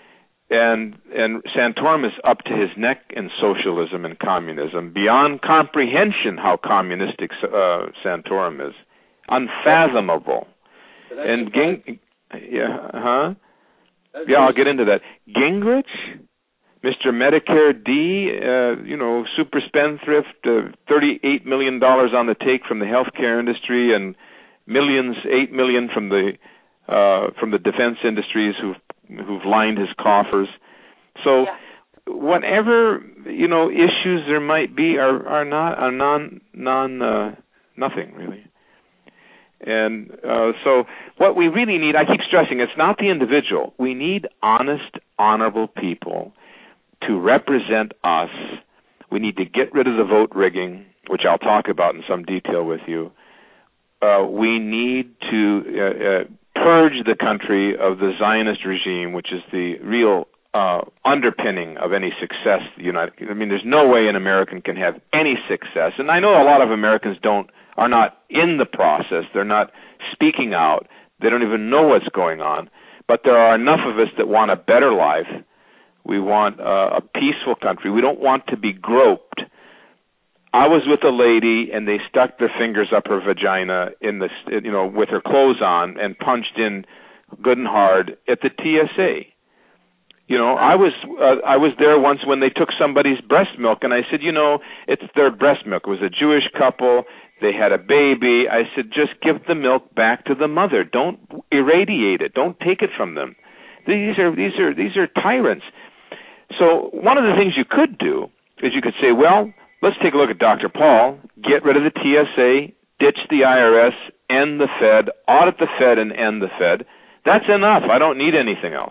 And and Santorum is up to his neck in socialism and communism, beyond comprehension how communistic uh, Santorum is. Unfathomable. And Ging... Yeah, huh? That's yeah, I'll get into that. Gingrich, Mister Medicare D, uh, you know, super spendthrift, uh, thirty-eight million dollars on the take from the healthcare industry, and millions, eight million from the uh, from the defense industries who've who've lined his coffers. So, yeah. Whatever you know issues there might be are are not are non non uh, nothing really. And uh, so what we really need, I keep stressing, it's not the individual. We need honest, honorable people to represent us. We need to get rid of the vote rigging, which I'll talk about in some detail with you. Uh, we need to uh, uh, purge the country of the Zionist regime, which is the real uh, underpinning of any success. The United, I mean, there's no way an American can have any success. And I know a lot of Americans don't are not in the process. They're not speaking out. They don't even know what's going on. But there are enough of us that want a better life. We want uh, a peaceful country. We don't want to be groped. I was with a lady, and they stuck their fingers up her vagina in the, you know, with her clothes on, and punched in good and hard at the T S A. You know, I was uh, I was there once when they took somebody's breast milk, and I said, you know, it's their breast milk. It was a Jewish couple. They had a baby. I said, just give the milk back to the mother. Don't irradiate it. Don't take it from them. These are these are these are tyrants. So one of the things you could do is you could say, well, let's take a look at Doctor Paul. Get rid of the T S A, ditch the I R S, end the Fed, audit the Fed, and end the Fed. That's enough. I don't need anything else.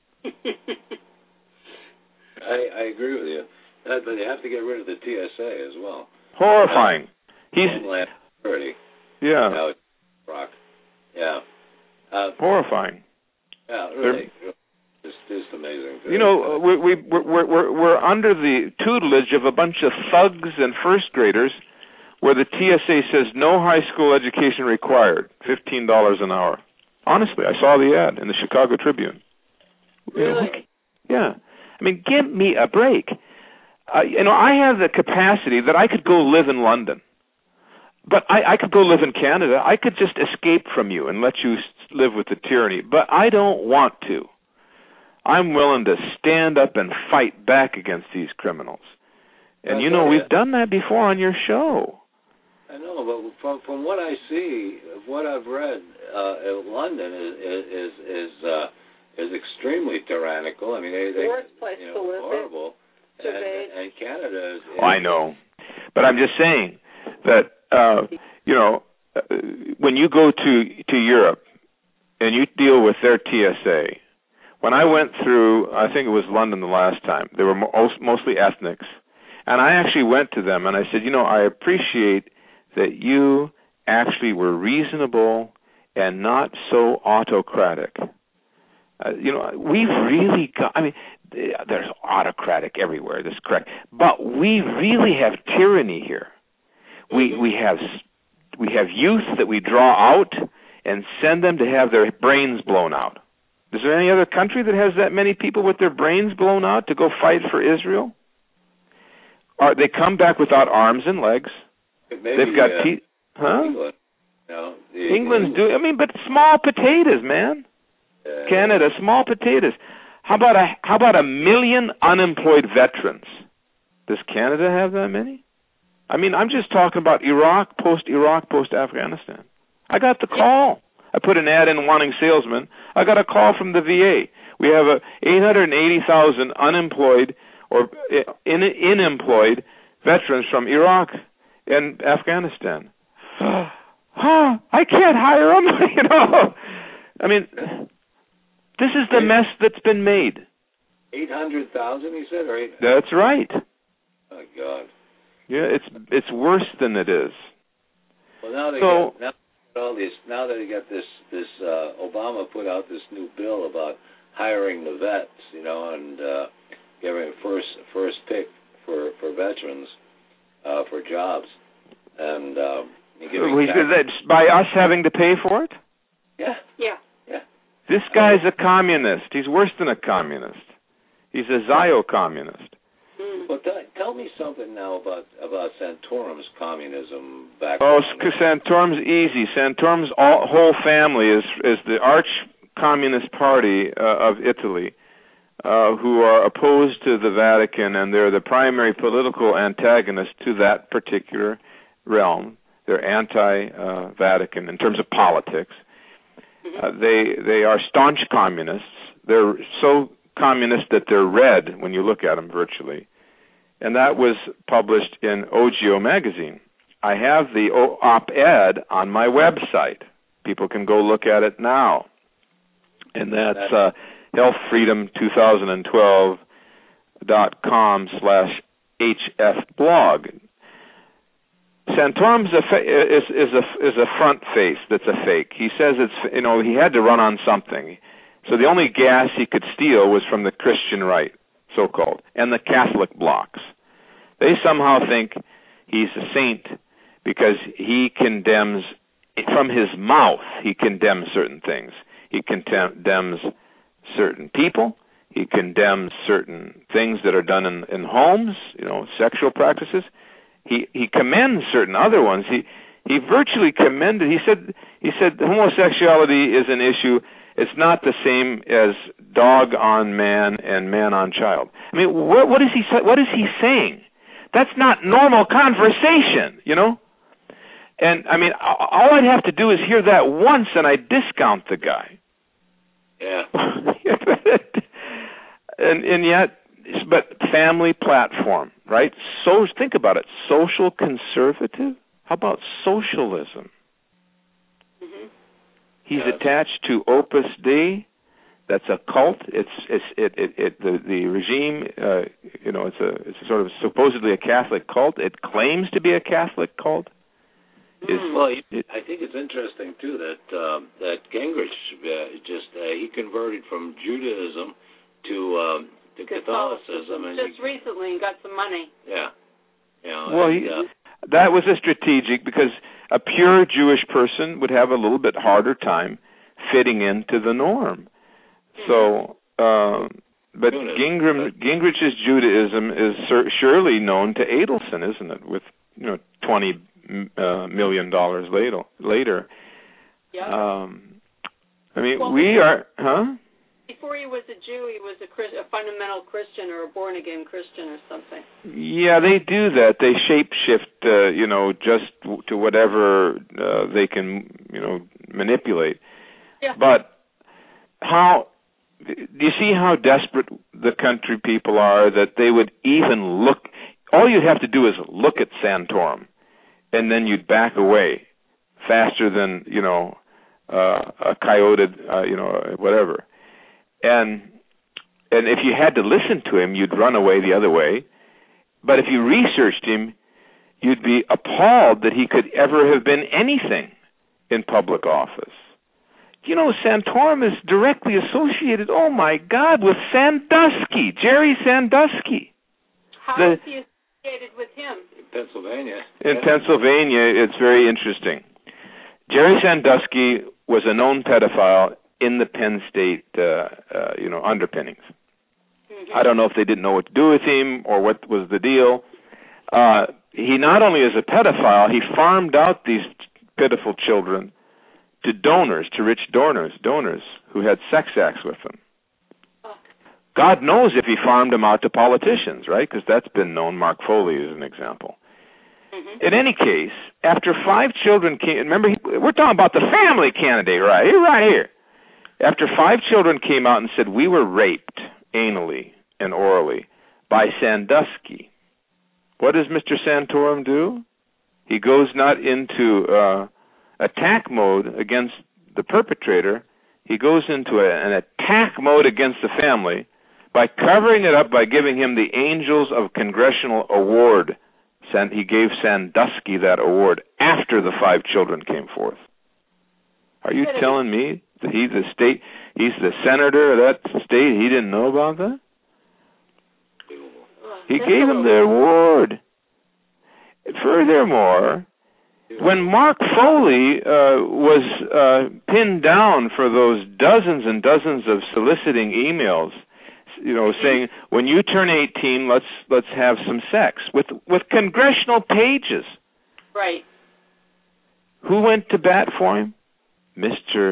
I, I agree with you. Uh, but you have to get rid of the T S A as well. Horrifying. Uh, He's Homeland Security. Yeah. Now it's rock. Yeah. Uh, Horrifying. Yeah, really. It's just amazing. You know, we we we're we're we're under the tutelage of a bunch of thugs and first graders, where the T S A says no high school education required, fifteen dollars an hour. Honestly, I saw the ad in the Chicago Tribune. Really? Yeah. I mean, give me a break. Uh, you know, I have the capacity that I could go live in London, but I, I could go live in Canada. I could just escape from you and let you live with the tyranny, but I don't want to. I'm willing to stand up and fight back against these criminals. And, you know, we've done that before on your show. I know, but from from what I see, what I've read, uh, London is is is uh, is extremely tyrannical. I mean, they, they worst place you know, to live. horrible. And, and Canada is. Oh, I know, but I'm just saying that uh, you know uh, when you go to to Europe and you deal with their T S A. When I went through, I think it was London the last time, they were most, mostly ethnics. And I actually went to them and I said, you know, I appreciate that you actually were reasonable and not so autocratic. Uh, you know, we've really got, I mean, there's autocratic everywhere, that's correct. But we really have tyranny here. We we have we have youth that we draw out and send them to have their brains blown out. Is there any other country that has that many people with their brains blown out to go fight for Israel? Or they come back without arms and legs. Maybe, They've got uh, teeth. Huh? England. No, the, England's doing. I mean, but small potatoes, man. Uh, Canada, small potatoes. How about a how about a million unemployed veterans? Does Canada have that many? I mean, I'm just talking about Iraq, post-Iraq, post-Afghanistan. I got the call. I put an ad in wanting salesmen. I got a call from the V A. We have a eight hundred eighty thousand unemployed or in, unemployed veterans from Iraq and Afghanistan. I can't hire them, you know. I mean, this is the mess that's been made. eight hundred thousand, he said, or eight? That's right. Oh, God. Yeah, it's it's worse than it is. Well, now they so, got... Now all these, now that he got this, this uh, Obama put out this new bill about hiring the vets, you know, and uh, giving first first pick for for veterans uh, for jobs, and um, giving tax- by us having to pay for it. Yeah, yeah, yeah. This guy's a communist. He's worse than a communist. He's a Zio-communist. Well, t- tell me something now about about Santorum's communism back. Oh, Santorum's easy. Santorum's all, whole family is is the arch Communist Party uh, of Italy, uh, who are opposed to the Vatican, and they're the primary political antagonist to that particular realm. They're anti-Vatican uh, in terms of politics. Uh, they they are staunch communists. They're so communist that they're red when you look at them virtually. And that was published in Ogio magazine. I have the op-ed on my website. People can go look at it now. And that's uh, health freedom twenty twelve dot com slash hf blog. Santorum's a fa- is is a is a front face that's a fake. He says it's, you know, he had to run on something. So the only gas he could steal was from the Christian right, so-called, and the Catholic blocs. They somehow think he's a saint because he condemns, from his mouth, he condemns certain things. He condemns certain people. He condemns certain things that are done in, in homes, you know, sexual practices. He he commends certain other ones. He he virtually commended. He said he said homosexuality is an issue. It's not the same as dog on man and man on child. I mean, what what is he what is he saying? That's not normal conversation, you know. And I mean, all I'd have to do is hear that once, and I discount the guy. Yeah. and and yet. But family platform, right? So think about it. Social conservative? How about socialism? Mm-hmm. He's yes. attached to Opus Dei. That's a cult. It's it's it it, it the the regime. Uh, you know, it's a it's a sort of supposedly a Catholic cult. It claims to be a Catholic cult. Mm. Is, well, it, I think it's interesting too that um, that Gingrich uh, just uh, he converted from Judaism to. Um, To Catholicism, and just he, recently and got some money. Yeah, you know, well, and, he, uh, that was a strategic because a pure Jewish person would have a little bit harder time fitting into the norm. Mm-hmm. So, uh, but Gingrich, Gingrich's Judaism is sur- surely known to Adelson, isn't it? With you know twenty uh, million dollars later. Later. Yeah. Um, I mean, well, we are, huh? Before he was a Jew, he was a, Christ, a fundamental Christian or a born-again Christian or something. Yeah, they do that. They shape-shift, uh, you know, just to whatever uh, they can, you know, manipulate. Yeah. But how, do you see how desperate the country people are that they would even look, all you'd have to do is look at Santorum, and then you'd back away faster than, you know, uh, a coyote, uh, you know, whatever. And and if you had to listen to him, you'd run away the other way. But if you researched him, you'd be appalled that he could ever have been anything in public office. You know, Santorum is directly associated, oh my God, with Sandusky, Jerry Sandusky. How the, is he associated with him? In Pennsylvania. In yeah. Pennsylvania, it's very interesting. Jerry Sandusky was a known pedophile in the Penn State, uh, uh, you know, underpinnings. Mm-hmm. I don't know if they didn't know what to do with him or what was the deal. Uh, he not only is a pedophile, he farmed out these pitiful children to donors, to rich donors, donors who had sex acts with them. Oh. God knows if he farmed them out to politicians, right? Because that's been known. Mark Foley is an example. Mm-hmm. In any case, after five children came, remember, he, we're talking about the family candidate right here, right here. After five children came out and said, we were raped anally and orally by Sandusky, what does Mister Santorum do? He goes not into uh, attack mode against the perpetrator. He goes into a, an attack mode against the family by covering it up by giving him the Angels of Congressional Award. He gave Sandusky that award after the five children came forth. Are you telling me that he's the state, he's the senator of that state, he didn't know about that? He gave him the award. Furthermore, when Mark Foley uh, was uh, pinned down for those dozens and dozens of soliciting emails, you know, saying, when you turn eighteen, let's let's have some sex, with with congressional pages. Right. Who went to bat for him? Mister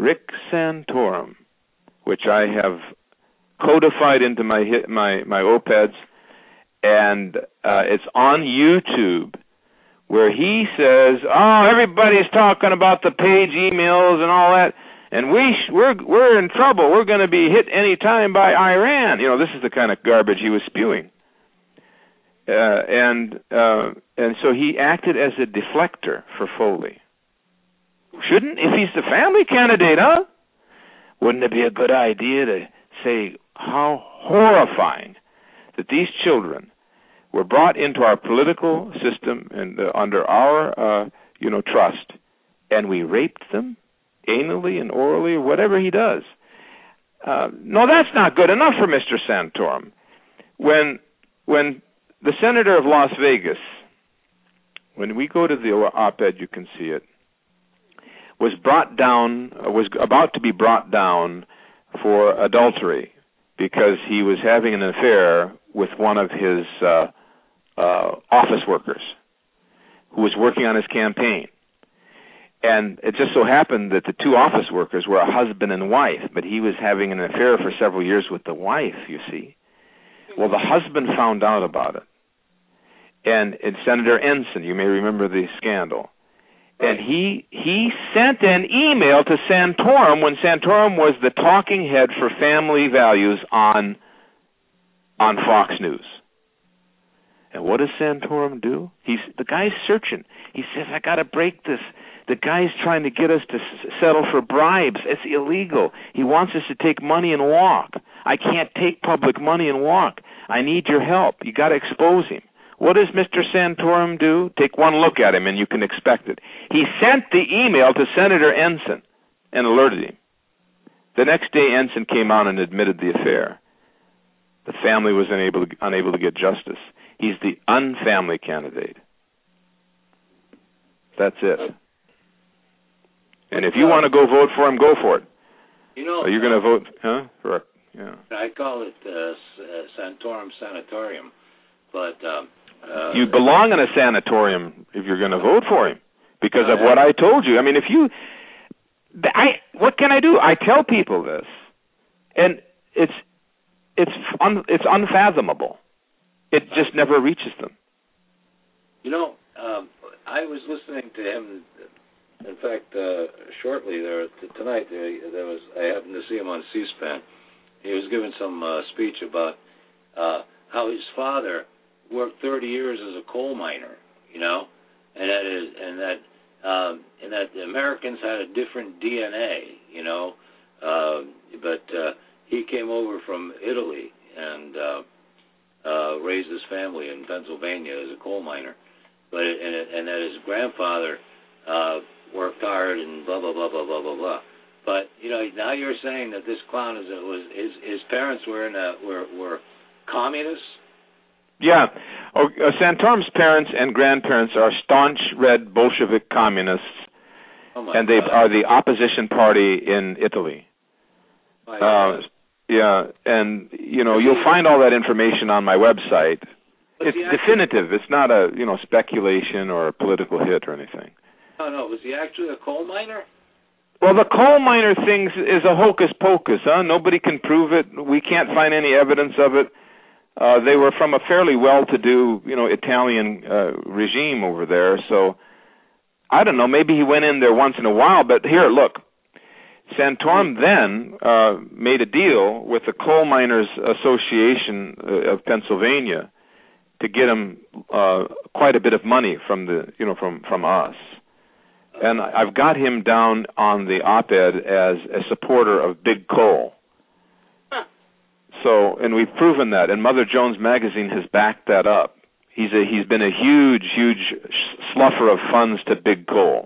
Rick Santorum, which I have codified into my hit, my my op-eds, and uh, it's on YouTube, where he says, "Oh, everybody's talking about the page emails and all that, and we sh- we're we're in trouble. We're going to be hit any time by Iran." You know, this is the kind of garbage he was spewing, uh, and uh, and so he acted as a deflector for Foley. Shouldn't, if he's the family candidate, huh? Wouldn't it be a good idea to say how horrifying that these children were brought into our political system and uh, under our, uh, you know, trust, and we raped them anally and orally, or whatever he does. Uh, no, that's not good enough for Mister Santorum. When when the senator of Las Vegas, when we go to the op-ed, you can see it, was brought down, was about to be brought down for adultery because he was having an affair with one of his uh, uh, office workers who was working on his campaign. And it just so happened that the two office workers were a husband and wife, but he was having an affair for several years with the wife, you see. Well, the husband found out about it. And it's Senator Ensign, you may remember the scandal. And he he sent an email to Santorum when Santorum was the talking head for family values on on Fox News. And what does Santorum do? He's the guy's searching. He says, "I got to break this. The guy's trying to get us to s- settle for bribes. It's illegal. He wants us to take money and walk. I can't take public money and walk. I need your help. You got to expose him." What does Mister Santorum do? Take one look at him and you can expect it. He sent the email to Senator Ensign and alerted him. The next day, Ensign came out and admitted the affair. The family was unable to, unable to get justice. He's the unfamily candidate. That's it. And if you want to go vote for him, go for it. You know, are you going to vote? Huh? For, yeah. I call it uh, Santorum Sanatorium, but um, uh, you belong in a sanatorium if you're going to vote for him because of what I told you. I mean, if you, I what can I do? I tell people this, and it's it's un, it's unfathomable. It just never reaches them. You know, um, I was listening to him. In fact, uh, shortly there t- tonight, there, there was I happened to see him on C-SPAN. He was giving some uh, speech about uh, how his father worked thirty years as a coal miner, you know, and that is, and that um, and that the Americans had a different D N A, you know, uh, but uh, he came over from Italy and uh, uh, raised his family in Pennsylvania as a coal miner, but it, and, it, and that his grandfather uh, worked hard and blah blah blah blah blah blah blah. But you know, now you're saying that this clown is was his his parents were in a, were were communists. Yeah, oh, uh, Santorum's parents and grandparents are staunch red Bolshevik communists, oh and they God. are the opposition party in Italy. Uh, yeah, and you know you'll find all that information on my website. It's definitive. It's not a you know speculation or a political hit or anything. No, no. Was he actually a coal miner? Well, the coal miner thing is a hocus pocus, huh? Nobody can prove it. We can't find any evidence of it. Uh, they were from a fairly well-to-do, you know, Italian uh, regime over there. So I don't know. Maybe he went in there once in a while. But here, look, Santorum then uh, made a deal with the Coal Miners Association uh, of Pennsylvania to get him uh, quite a bit of money from the, you know, from from us. And I've got him down on the op-ed as a supporter of Big Coal. Huh. So, and we've proven that, and Mother Jones Magazine has backed that up. He's a he's been a huge, huge sluffer of funds to Big Coal.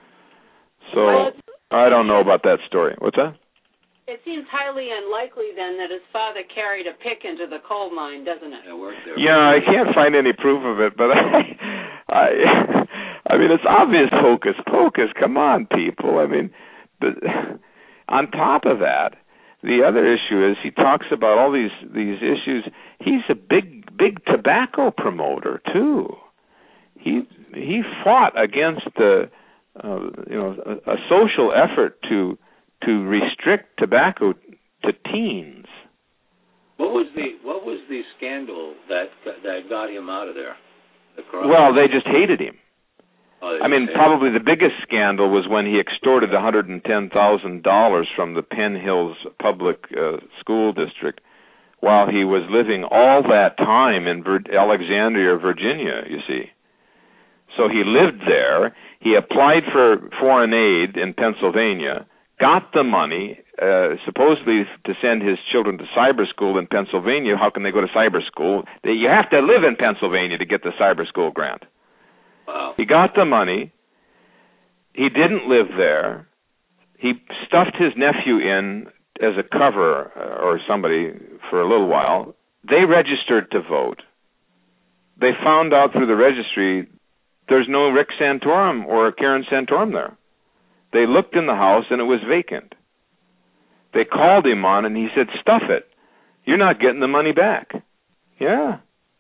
So well, I don't know about that story. What's that? It seems highly unlikely then that his father carried a pick into the coal mine, doesn't it? Yeah, worked there. Yeah, I can't find any proof of it, but I, I, I mean, it's obvious hocus pocus. Come on, people. I mean, but on top of that, the other issue is he talks about all these these issues. He's a big big tobacco promoter too. He he fought against the uh, you know a, a social effort to to restrict tobacco to teens. What was the what was the scandal that that got him out of there? The well, they just hated him. Oh, I mean, probably the biggest scandal was when he extorted one hundred ten thousand dollars from the Penn Hills Public uh, School District while he was living all that time in Vir- Alexandria, Virginia, you see. So he lived there. He applied for foreign aid in Pennsylvania, got the money, uh, supposedly to send his children to cyber school in Pennsylvania. How can they go to cyber school? They, you have to live in Pennsylvania to get the cyber school grant. Wow. He got the money. He didn't live there. He stuffed his nephew in as a cover uh, or somebody for a little while. They registered to vote. They found out through the registry there's no Rick Santorum or Karen Santorum there. They looked in the house and it was vacant. They called him on and he said, stuff it. You're not getting the money back. Yeah.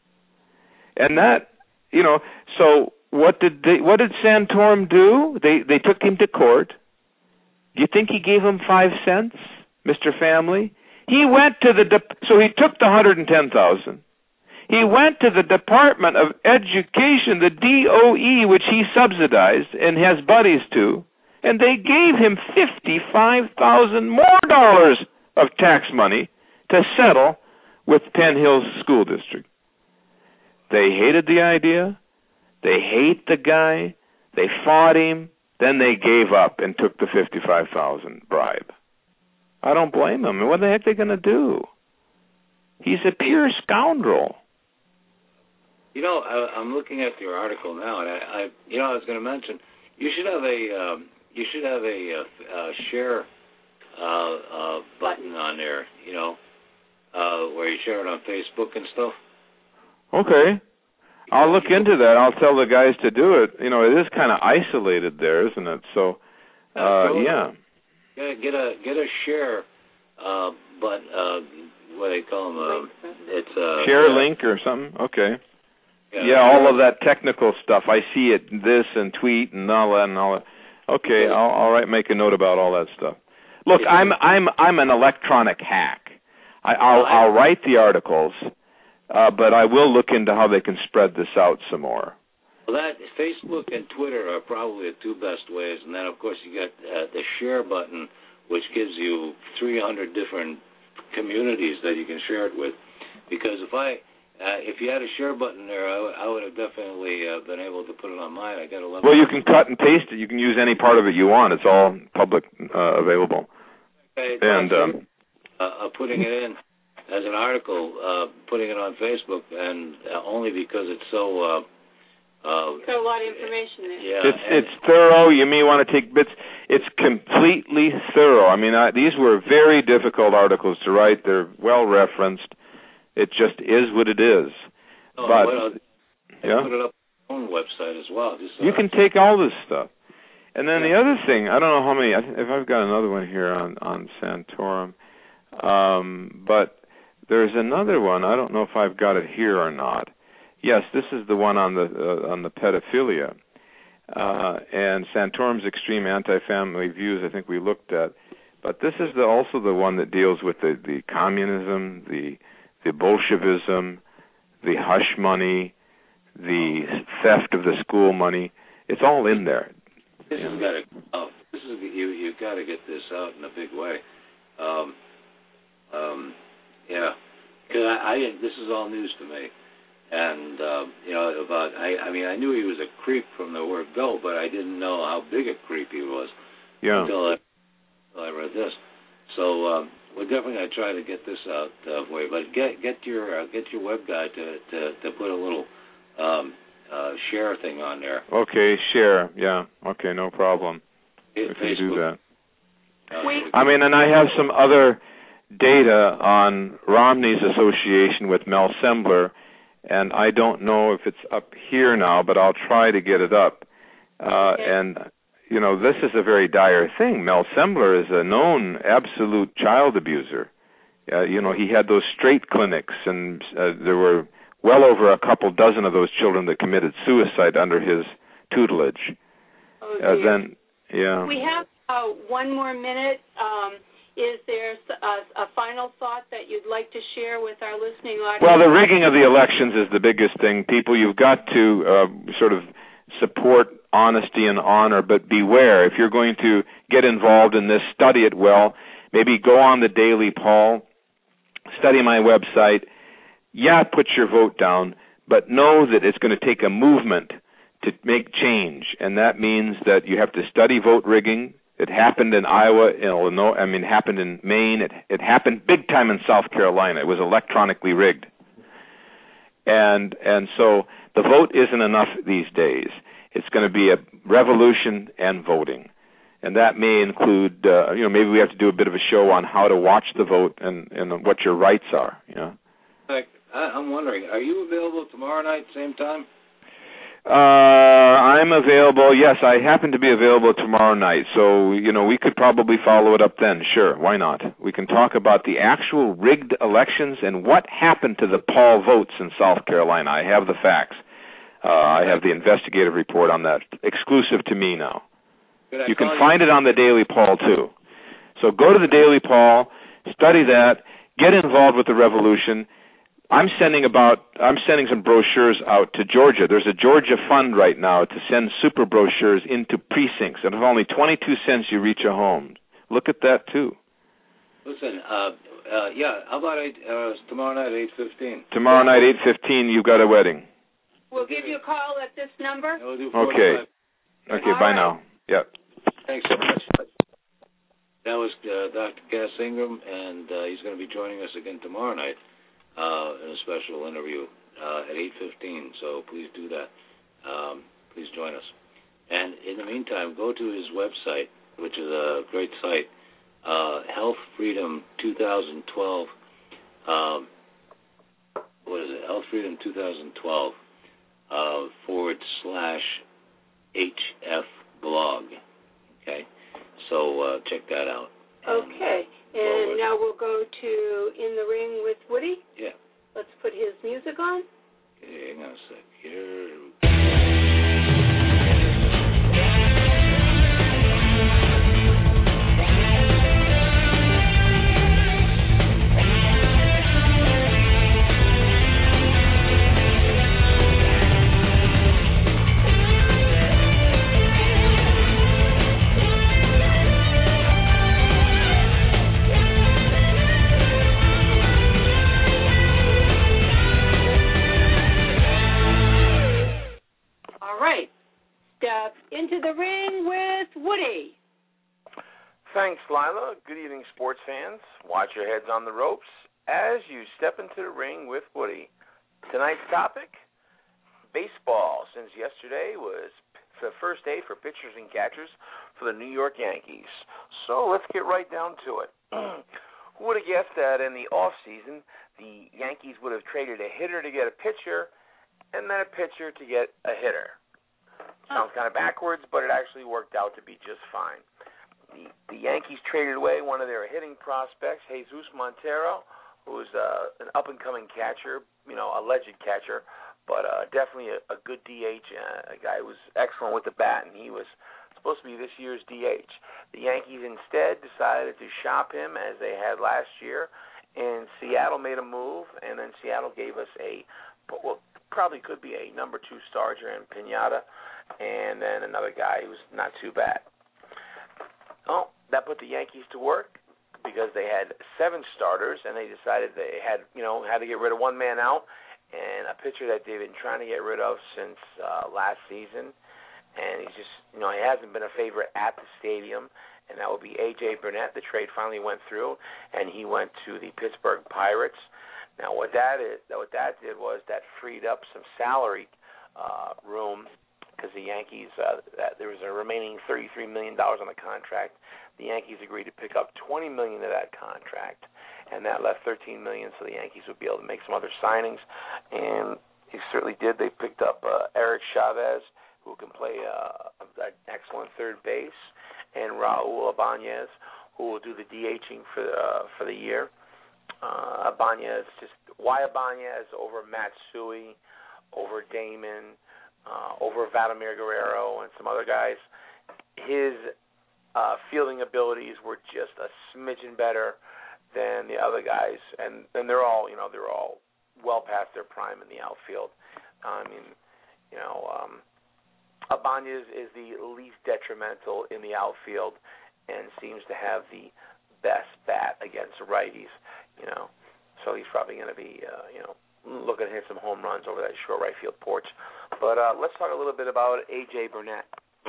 And that, you know, so what did they, what did Santorum do? They they took him to court. Do you think he gave him five cents, Mister Family? He went to the, de- so he took the one hundred ten thousand dollars. He went to the Department of Education, the D O E, which he subsidized and has buddies to, and they gave him fifty-five thousand dollars more dollars of tax money to settle with Penn Hills School District. They hated the idea. They hate the guy. They fought him. Then they gave up and took the fifty-five thousand dollars bribe. I don't blame them. What the heck are they going to do? He's a pure scoundrel. You know, I, I'm looking at your article now, and I, I you know, I was going to mention you should have a um, you should have a, uh, uh, share uh, uh, button on there. You know, uh, where you share it on Facebook and stuff. Okay. I'll look into that. I'll tell the guys to do it. You know, it is kind of isolated there, isn't it? So, uh, yeah. Get, get a get a share, uh, but uh, what do they call them? Uh, it's uh, share yeah. link or something. Okay. Yeah, yeah, all of that technical stuff. I see it. This and tweet and all that and all that. Okay, I'll all right. Make a note about all that stuff. Look, I'm I'm I'm an electronic hack. I, I'll I'll write the articles. Uh, but I will look into how they can spread this out some more. Well, that Facebook and Twitter are probably the two best ways, and then of course you got uh, the share button, which gives you three hundred different communities that you can share it with. Because if I, uh, if you had a share button there, I, w- I would have definitely uh, been able to put it on mine. I got eleven. Well, you can cut and paste it. You can use any part of it you want. It's all public uh, available. Okay, and um, uh, uh, putting it in as an article, uh, putting it on Facebook, and uh, only because it's so. Uh, uh, Got a lot of information there. Yeah, it's it's thorough. You may want to take bits. It's completely thorough. I mean, I, these were very difficult articles to write. They're well referenced. It just is what it is. Oh, but well, yeah, put it up on your own website as well. Just, uh, you can take all this stuff. And then yeah. the other thing, I don't know how many. If I've got another one here on on Santorum, um, but. There's another one. I don't know if I've got it here or not. Yes, this is the one on the uh, on the pedophilia uh, and Santorum's extreme anti-family views. I think we looked at, but this is the, also the one that deals with the, the communism, the the Bolshevism, the hush money, the theft of the school money. It's all in there. This has got to. Oh, this is you. You've got to get this out in a big way. Um, um, Yeah, because I, I this is all news to me, and um, you know about I, I mean I knew he was a creep from the word go, but I didn't know how big a creep he was yeah. until I, until I read this. So um, we're definitely going to try to get this out uh, for you. But get get your uh, get your web guy to, to, to put a little um, uh, share thing on there. Okay, share. Yeah. Okay, no problem. It, if you do that. Uh, I mean, and I have some other data on Romney's association with Mel Sembler, and I don't know if it's up here now, but I'll try to get it up. Uh, okay. And, you know, this is a very dire thing. Mel Sembler is a known absolute child abuser. Uh, you know, he had those straight clinics, and uh, there were well over a couple dozen of those children that committed suicide under his tutelage. Oh, uh, then, yeah. We have uh, one more minute. Um, is there a, a final thought that you'd like to share with our listening audience? Well, the rigging of the elections is the biggest thing. People, you've got to uh, sort of support honesty and honor, but beware. If you're going to get involved in this, study it well. Maybe go on the Daily Poll, study my website. Yeah, put your vote down, but know that it's going to take a movement to make change, and that means that you have to study vote rigging. It happened in Iowa, in Illinois, I mean, it happened in Maine. It, it happened big time in South Carolina. It was electronically rigged. And and so the vote isn't enough these days. It's going to be a revolution and voting. And that may include, uh, you know, maybe we have to do a bit of a show on how to watch the vote and, and what your rights are, you know. I'm wondering, are you available tomorrow night, same time? Uh, I'm available. Yes, I happen to be available tomorrow night. So, you know, we could probably follow it up then. Sure, why not? We can talk about the actual rigged elections and what happened to the Paul votes in South Carolina. I have the facts. Uh, I have the investigative report on that, exclusive to me now. You can find it on the Daily Poll, too. So go to the Daily Poll, study that, get involved with the revolution. I'm sending about I'm sending some brochures out to Georgia. There's a Georgia fund right now to send super brochures into precincts, and for only twenty-two cents you reach a home. Look at that too. Listen, uh, uh, yeah, how about eight, uh, tomorrow night at eight fifteen? Tomorrow night eight fifteen, you've got a wedding. We'll give you a call at this number. We'll do okay. Okay. All bye right. now. Yep. Thanks so much. That was uh, Doctor Cass Ingram, and uh, he's going to be joining us again tomorrow night. Uh, in a special interview uh, at eight fifteen, so please do that. Um, please join us. And in the meantime, go to his website, which is a great site, uh, Health Freedom twenty twelve. Um, what is it? Health Freedom twenty twelve uh, forward slash H F blog. Okay, so uh, check that out. Okay. And now we'll go to In the Ring with Woody. Yeah. Let's put his music on. Okay, hang on a sec here. Into the Ring with Woody. Thanks, Lila. Good evening, sports fans. Watch your heads on the ropes as you step into the ring with Woody. Tonight's topic, baseball, since yesterday was the first day for pitchers and catchers for the New York Yankees. So let's get right down to it. Who would have guessed that in the offseason the Yankees would have traded a hitter to get a pitcher and then a pitcher to get a hitter? Sounds kind of backwards, but it actually worked out to be just fine. The, the Yankees traded away one of their hitting prospects, Jesus Montero, who's uh, an up-and-coming catcher, you know, alleged catcher, but uh, definitely a, a good D H, uh, a guy who was excellent with the bat, and he was supposed to be this year's D H. The Yankees instead decided to shop him as they had last year, and Seattle made a move, and then Seattle gave us a, well, probably could be a number two starter in Pinata, and then another guy who's not too bad. Well, that put the Yankees to work because they had seven starters, and they decided they had, you know, had to get rid of one man out and a pitcher that they've been trying to get rid of since uh, last season. And he's just, you know, he hasn't been a favorite at the stadium, and that would be A J Burnett. The trade finally went through, and he went to the Pittsburgh Pirates. Now, what that is, what that did was that freed up some salary uh, room. Because the Yankees, uh, that there was a remaining thirty-three million dollars on the contract. The Yankees agreed to pick up twenty million dollars of that contract, and that left thirteen million dollars so the Yankees would be able to make some other signings, and they certainly did. They picked up uh, Eric Chavez, who can play uh, an excellent third base, and Raul Ibanez, who will do the DHing for the, uh, for the year. Uh, Ibanez, just why Ibanez over Matsui, over Damon, Uh, over Vladimir Guerrero and some other guys. His uh, fielding abilities were just a smidgen better than the other guys, and and they're all you know they're all well past their prime in the outfield. I mean, you know, um, Ibanez is the least detrimental in the outfield, and seems to have the best bat against righties. You know, so he's probably going to be uh, you know looking to hit some home runs over that short right field porch. But uh, let's talk a little bit about A J Burnett.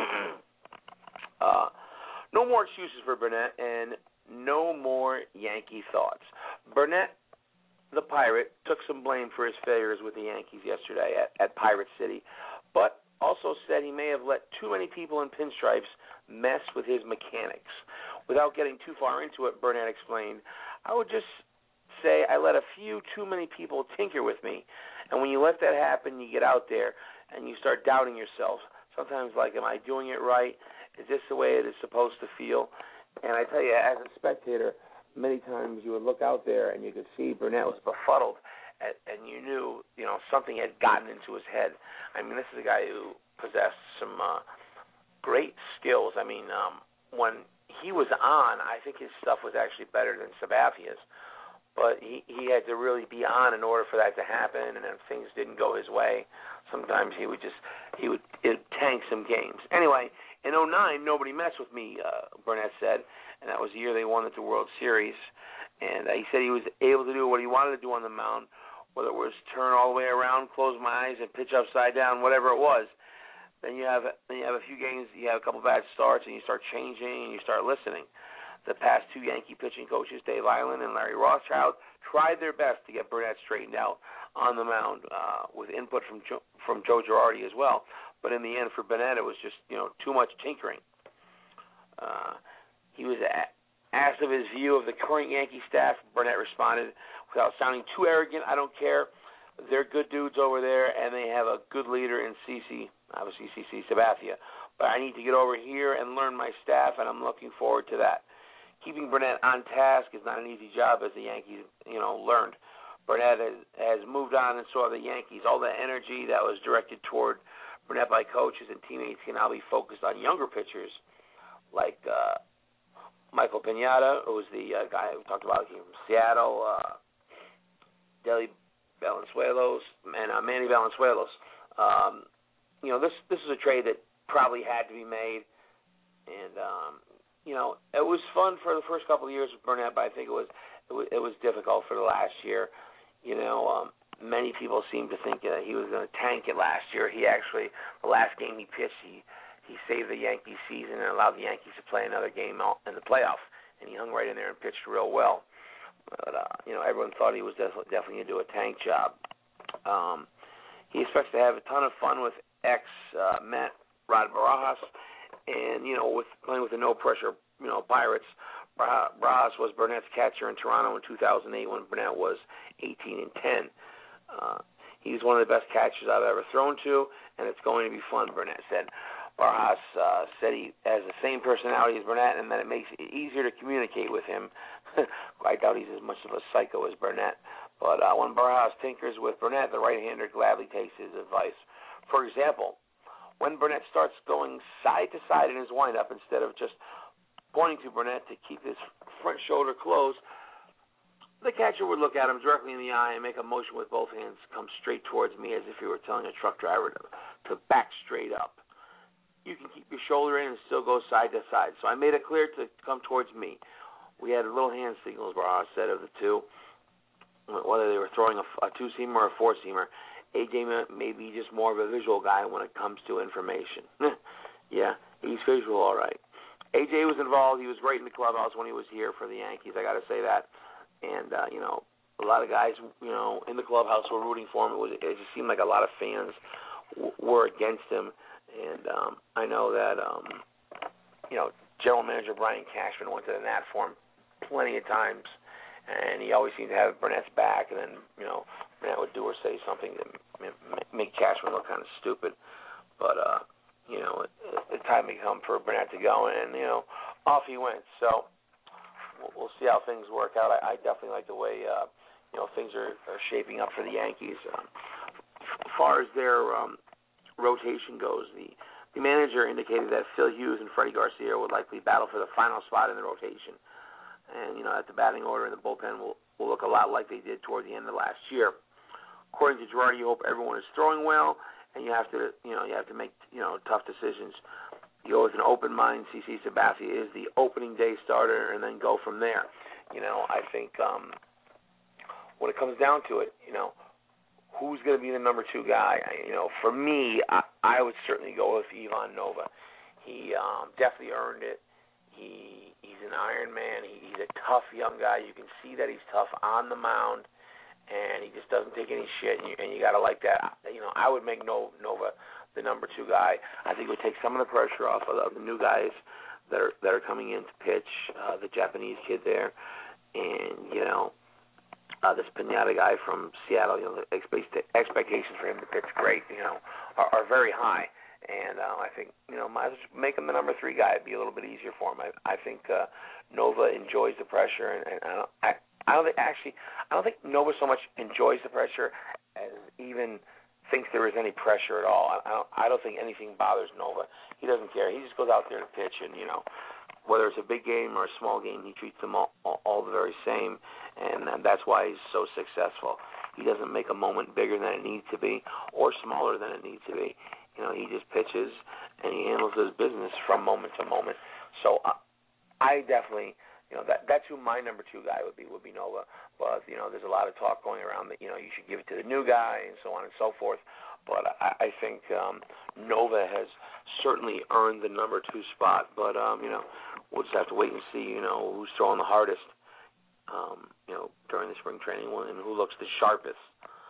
uh, no more excuses for Burnett, and no more Yankee thoughts. Burnett, the Pirate, took some blame for his failures with the Yankees yesterday at, at Pirate City, but also said he may have let too many people in pinstripes mess with his mechanics. Without getting too far into it, Burnett explained, I would just say I let a few too many people tinker with me, and when you let that happen, you get out there and you start doubting yourself. Sometimes like, am I doing it right? Is this the way it is supposed to feel? And I tell you, as a spectator, many times you would look out there and you could see Burnett was befuddled, and, and you knew, you know, something had gotten into his head. I mean, this is a guy who possessed some uh, great skills. I mean, um, when he was on, I think his stuff was actually better than Sabathia's. But he, he had to really be on in order for that to happen, and if things didn't go his way, sometimes he would just, he would it tank some games. Anyway, in oh nine, nobody messed with me, uh, Burnett said, and that was the year they won the World Series. And uh, he said he was able to do what he wanted to do on the mound, whether it was turn all the way around, close my eyes, and pitch upside down, whatever it was. Then you have then you have a few games, you have a couple bad starts, and you start changing, and you start listening. The past two Yankee pitching coaches, Dave Eiland and Larry Rothschild, tried their best to get Burnett straightened out on the mound uh, with input from Joe, from Joe Girardi as well. But in the end, for Burnett, it was just you know too much tinkering. Uh, he was a- asked of his view of the current Yankee staff. Burnett responded, without sounding too arrogant, I don't care. They're good dudes over there, and they have a good leader in C C, obviously C C Sabathia. But I need to get over here and learn my staff, and I'm looking forward to that. Keeping Burnett on task is not an easy job, as the Yankees, you know, learned. Burnett has, has moved on and saw the Yankees. All the energy that was directed toward Burnett by coaches and teammates can now be focused on younger pitchers like uh, Michael Pineda, who was the uh, guy we talked about, came from Seattle, uh, Deli Valenzuelos, and uh, Manny Valenzuelos. Um, you know, this this is a trade that probably had to be made, and um, you know, it was fun for the first couple of years with Burnett, but I think it was it was, it was difficult for the last year. You know, um, many people seem to think that he was going to tank it last year. He actually, the last game he pitched, he he saved the Yankees season and allowed the Yankees to play another game in the playoff, and he hung right in there and pitched real well. But uh, you know, everyone thought he was definitely definitely going to do a tank job. Um, he expects to have a ton of fun with ex uh, Met Rod Barajas. And, you know, with playing with the no-pressure, you know, Pirates, Barajas was Burnett's catcher in Toronto in two thousand eight when Burnett was eighteen and ten. Uh, he's one of the best catchers I've ever thrown to, and it's going to be fun, Burnett said. Barajas uh, said he has the same personality as Burnett and that it makes it easier to communicate with him. I doubt he's as much of a psycho as Burnett. But uh, when Barajas tinkers with Burnett, the right-hander gladly takes his advice. For example, when Burnett starts going side to side in his windup instead of just pointing to Burnett to keep his front shoulder closed, the catcher would look at him directly in the eye and make a motion with both hands to come straight towards me as if he were telling a truck driver to, to back straight up. You can keep your shoulder in and still go side to side. So I made it clear to come towards me. We had little hand signals, Barajas said, of the two, whether they were throwing a, a two-seamer or a four-seamer. A J may be just more of a visual guy when it comes to information. Yeah, he's visual, all right. A J was involved. He was great in the clubhouse when he was here for the Yankees. I got to say that. And, uh, you know, a lot of guys, you know, in the clubhouse were rooting for him. It, was, it just seemed like a lot of fans w- were against him. And um, I know that, um, you know, General Manager Brian Cashman went to the Nat for him plenty of times. And he always seemed to have Burnett's back. And then, you know, Burnett would do or say something to make Cashman look kind of stupid. But, uh, you know, it, it time had come for Burnett to go, and, you know, off he went. So we'll, we'll see how things work out. I, I definitely like the way, uh, you know, things are, are shaping up for the Yankees. Um, as far as their um, rotation goes, the The manager indicated that Phil Hughes and Freddie Garcia would likely battle for the final spot in the rotation. And, you know, that the batting order and the bullpen will, will look a lot like they did toward the end of last year. According to Girardi, you hope everyone is throwing well, and you have to, you know, you have to make, you know, tough decisions. You go with an open mind. C C Sabathia is the opening day starter, and then go from there. You know, I think um, when it comes down to it, you know, who's going to be the number two guy? You know, for me, I, I would certainly go with Ivan Nova. He um, definitely earned it. He he's an Iron Man. He, he's a tough young guy. You can see that he's tough on the mound, and he just doesn't take any shit. And you, and you got to like that. You know, I would make no, Nova the number two guy. I think it would take some of the pressure off of the, of the new guys that are that are coming in to pitch. Uh, the Japanese kid there, and you know. Uh, this Pinata guy from Seattle, you know, the expectations for him to pitch great, you know, are, are very high. And uh, I think, you know, might as well make him the number three guy. It'd be a little bit easier for him. I, I think uh, Nova enjoys the pressure, and, and I don't, I, I don't think actually, I don't think Nova so much enjoys the pressure as even thinks there is any pressure at all. I, I don't, I don't think anything bothers Nova. He doesn't care. He just goes out there to pitch, and you know. Whether it's a big game or a small game, he treats them all, all, all the very same, and, and that's why he's so successful. He doesn't make a moment bigger than it needs to be or smaller than it needs to be. You know, he just pitches, and he handles his business from moment to moment. So uh, I definitely, you know, that that's who my number two guy would be, would be Nova. But, you know, there's a lot of talk going around that, you know, you should give it to the new guy and so on and so forth. But I, I think um, Nova has certainly earned the number two spot. But, um, you know, we'll just have to wait and see, you know, who's throwing the hardest, um, you know, during the spring training and who looks the sharpest.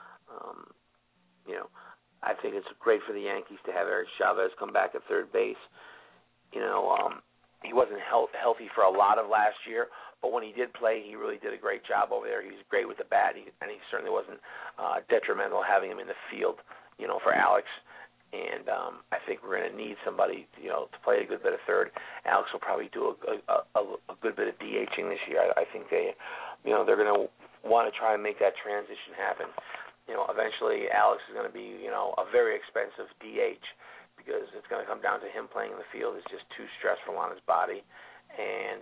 Um, you know, I think it's great for the Yankees to have Eric Chavez come back at third base. You know, um, he wasn't health, healthy for a lot of last year, but when he did play, he really did a great job over there. He was great with the bat, he, and he certainly wasn't uh, detrimental having him in the field, you know, for Alex. And um, I think we're going to need somebody, you know, to play a good bit of third. Alex will probably do a, a, a, a good bit of DHing this year. I, I think they, you know, they're going to want to try and make that transition happen. You know, eventually Alex is going to be, you know, a very expensive D H because it's going to come down to him playing in the field. It's just too stressful on his body. And,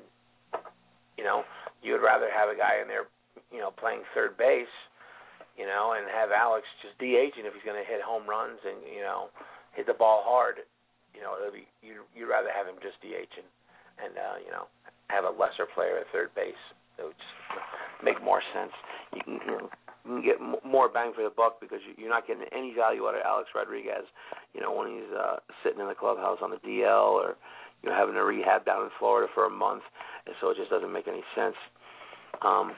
you know, you would rather have a guy in there, you know, playing third base, you know, and have Alex just DHing if he's going to hit home runs and, you know, hit the ball hard. You know, it'll be, you, you'd rather have him just DHing and, uh, you know, have a lesser player at third base. It would just make more sense. You can, you know, you can get more bang for the buck because you're not getting any value out of Alex Rodriguez, you know, when he's uh, sitting in the clubhouse on the D L or, you know, having a rehab down in Florida for a month. And so it just doesn't make any sense. Um,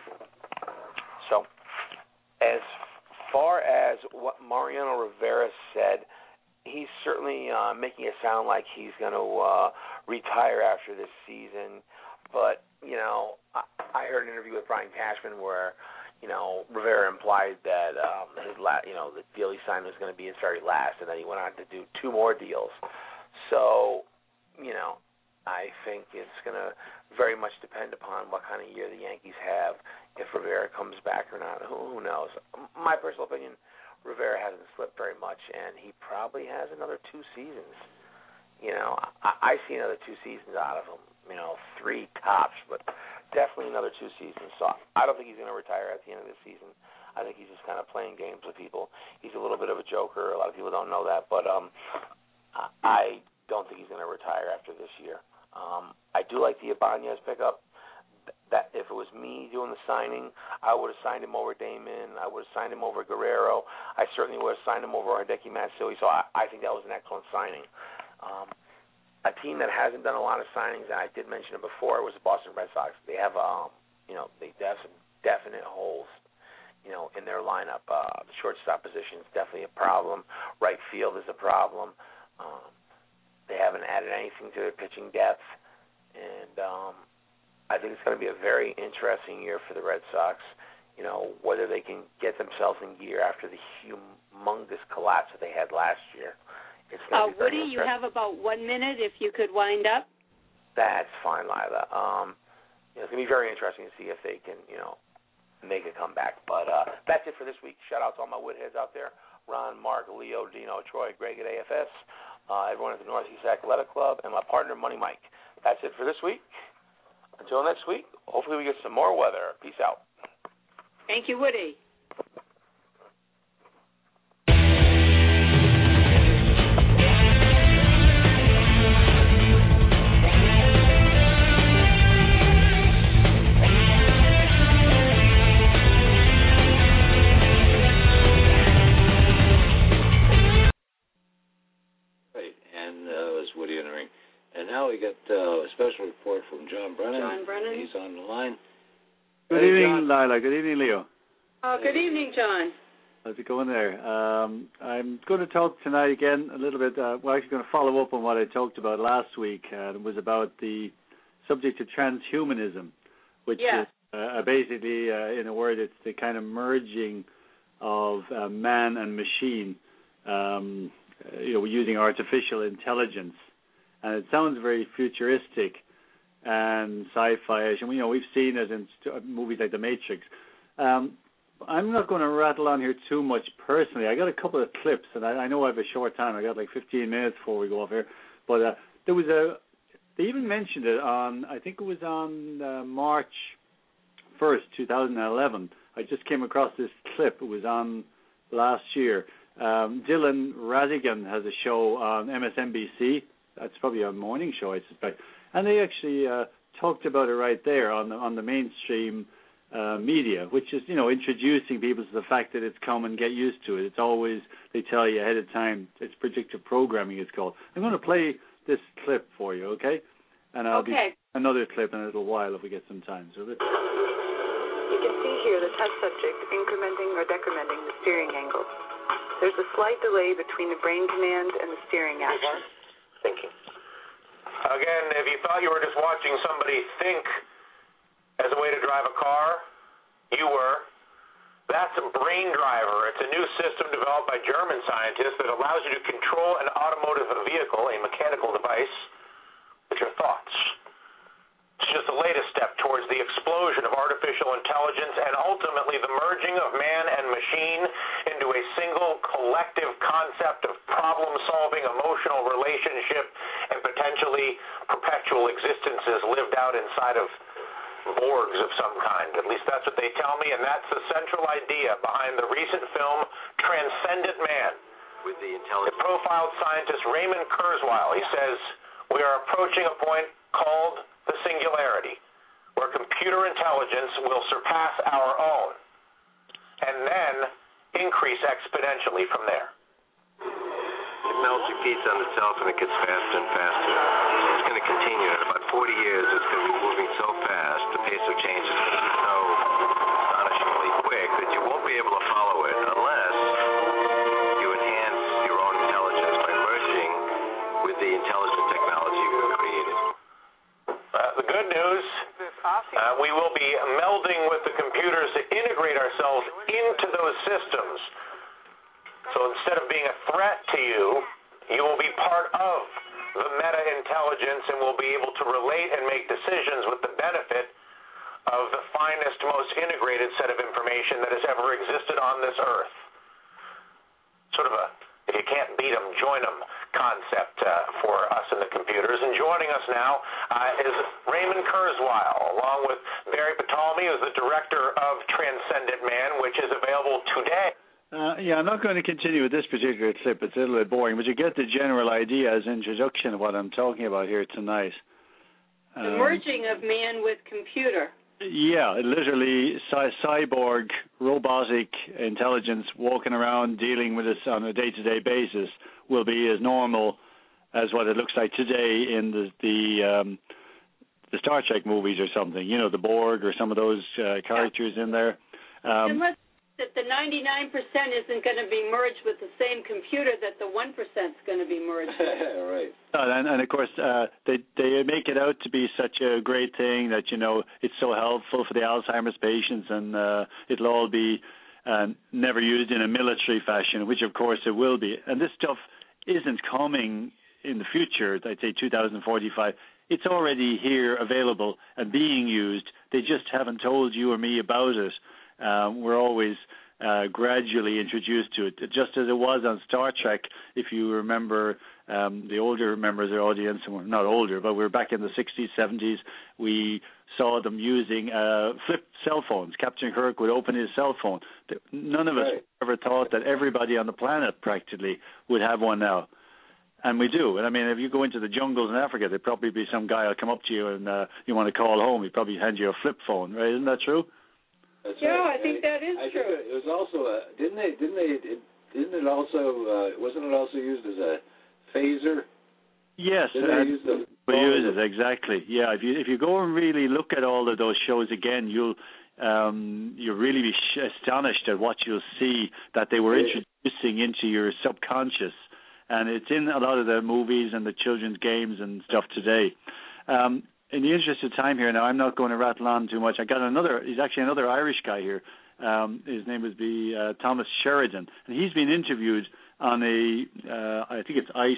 so as far as what Mariano Rivera said, he's certainly uh, making it sound like he's going to uh, retire after this season. But, you know, I, I heard an interview with Brian Cashman where, you know, Rivera implied that um, his la- you know, the deal he signed was going to be his very last, and then he went on to do two more deals. So, you know, I think it's going to very much depend upon what kind of year the Yankees have, if Rivera comes back or not. Who, who knows? My personal opinion, Rivera hasn't slipped very much, and he probably has another two seasons. You know, I, I see another two seasons out of him. You know, three tops, but definitely another two seasons. So I don't think he's going to retire at the end of the season. I think he's just kind of playing games with people. He's a little bit of a joker. A lot of people don't know that, but um, I don't think he's going to retire after this year. Um, I do like the Ibanez pickup. That if it was me doing the signing, I would have signed him over Damon. I would have signed him over Guerrero. I certainly would have signed him over Hideki Matsui. So I, I think that was an excellent signing. Um, a team that hasn't done a lot of signings, and I did mention it before, was the Boston Red Sox. They have, um, you know, they have some definite holes, you know, in their lineup. Uh, the shortstop position is definitely a problem. Right field is a problem. Um, they haven't added anything to their pitching depth, and um, I think it's going to be a very interesting year for the Red Sox. You know, whether they can get themselves in gear after the humongous collapse that they had last year. It's uh, Woody, you have about one minute if you could wind up. That's fine, Lila. Um, you know, it's going to be very interesting to see if they can, you know, make a comeback. But uh, that's it for this week. Shout out to all my Woodheads out there. Ron, Mark, Leo, Dino, Troy, Greg at A F S. uh, everyone at the Northeast Athletic Club, and my partner, Money Mike. That's it for this week. Until next week, hopefully we get some more weather. Peace out. Thank you, Woody. And now we get uh, a special report from John Brennan. John Brennan. He's on the line. Good hey, evening, John. Lila. Good evening, Leo. Oh, good evening, John. How's it going there? Um, I'm going to talk tonight again a little bit. Uh, we're actually going to follow up on what I talked about last week. Uh, it was about the subject of transhumanism, which yeah. is uh, basically, uh, in a word, it's the kind of merging of uh, man and machine, um, you know, using artificial intelligence. And it sounds very futuristic and sci-fi-ish. And, you know, we've seen it in st- movies like The Matrix. Um, I'm not going to rattle on here too much personally. I got a couple of clips, and I, I know I have a short time. I got like fifteen minutes before we go off here. But uh, there was a, they even mentioned it on, I think it was on uh, March first, twenty eleven. I just came across this clip. It was on last year. Um, Dylan Ratigan has a show on M S N B C. That's probably a morning show, I suspect. And they actually uh, talked about it right there on the, on the mainstream uh, media, which is, you know, introducing people to the fact that it's come and get used to it. It's always, they tell you ahead of time, it's predictive programming, it's called. I'm going to play this clip for you, okay? And I'll okay. be another clip in a little while if we get some time. So you can see here the test subject incrementing or decrementing the steering angle. There's a slight delay between the brain command and the steering action. Thinking. Again, if you thought you were just watching somebody think as a way to drive a car, you were. That's a brain driver. It's a new system developed by German scientists that allows you to control an automotive vehicle, a mechanical device, with your thoughts. It's just the latest step towards the explosion of artificial intelligence and ultimately the merging of man and machine into a single collective concept of problem-solving, emotional relationship, and potentially perpetual existences lived out inside of Borgs of some kind. At least that's what they tell me, and that's the central idea behind the recent film Transcendent Man. With the intelligence. The profiled scientist Raymond Kurzweil, he says, we are approaching a point called the singularity, where computer intelligence will surpass our own and then increase exponentially from there. It melts, repeats on itself, and it gets faster and faster. It's going to continue. In about forty years, it's going to be moving so fast, the pace of change is going to be so astonishingly quick that you won't be able to follow it unless you enhance your own intelligence by merging with the intelligent technology we've created. Uh, the good news, uh, we will be melding with the computers to integrate ourselves into those systems. So instead of being a threat to you, you will be part of the meta-intelligence and will be able to relate and make decisions with the benefit of the finest, most integrated set of information that has ever existed on this earth. Sort of a, if you can't beat them, join them concept uh, for us in the computers. And joining us now uh, is Raymond Kurzweil, along with Barry Ptolemy, who's the director of Transcendent Man, which is available today. Uh, yeah, I'm not going to continue with this particular clip. It's a little bit boring, but you get the general idea as introduction of what I'm talking about here tonight. The um, merging of man with computer. Yeah, literally cy- cyborg, robotic intelligence walking around dealing with us on a day-to-day basis will be as normal as what it looks like today in the the, um, the Star Trek movies or something. You know, the Borg or some of those uh, characters in there. Um, Unless that the ninety-nine percent isn't going to be merged with the same computer that the one percent is going to be merged with. Right. And, and, of course, uh, they they make it out to be such a great thing that, you know, it's so helpful for the Alzheimer's patients and uh, it'll all be uh, never used in a military fashion, which, of course, it will be. And this stuff isn't coming in the future, I'd say two thousand forty-five. It's already here available and being used. They just haven't told you or me about it. Uh, we're always uh, gradually introduced to it, just as it was on Star Trek. If you remember Um, the older members of the audience, not older, but we were back in the sixties, seventies, we saw them using uh, flip cell phones. Captain Kirk would open his cell phone. None of us right. ever thought that everybody on the planet practically would have one now. And we do. And I mean, if you go into the jungles in Africa, there'd probably be some guy who'll come up to you and uh, you want to call home. He'd probably hand you a flip phone, right? Isn't that true? That's yeah, right. I think I, that is I true. Think it was also a, didn't they? Didn't they? It, didn't it also? Uh, wasn't it also used as a phaser? Yes, didn't uh, they use the we use it exactly. Yeah, if you if you go and really look at all of those shows again, you'll um, you'll really be sh- astonished at what you'll see that they were yeah. introducing into your subconscious, and it's in a lot of the movies and the children's games and stuff today. Um, in the interest of time here now, I'm not going to rattle on too much. I got another. He's actually another Irish guy here. Um, his name would be uh, Thomas Sheridan, and he's been interviewed on a, uh, I think it's Ice,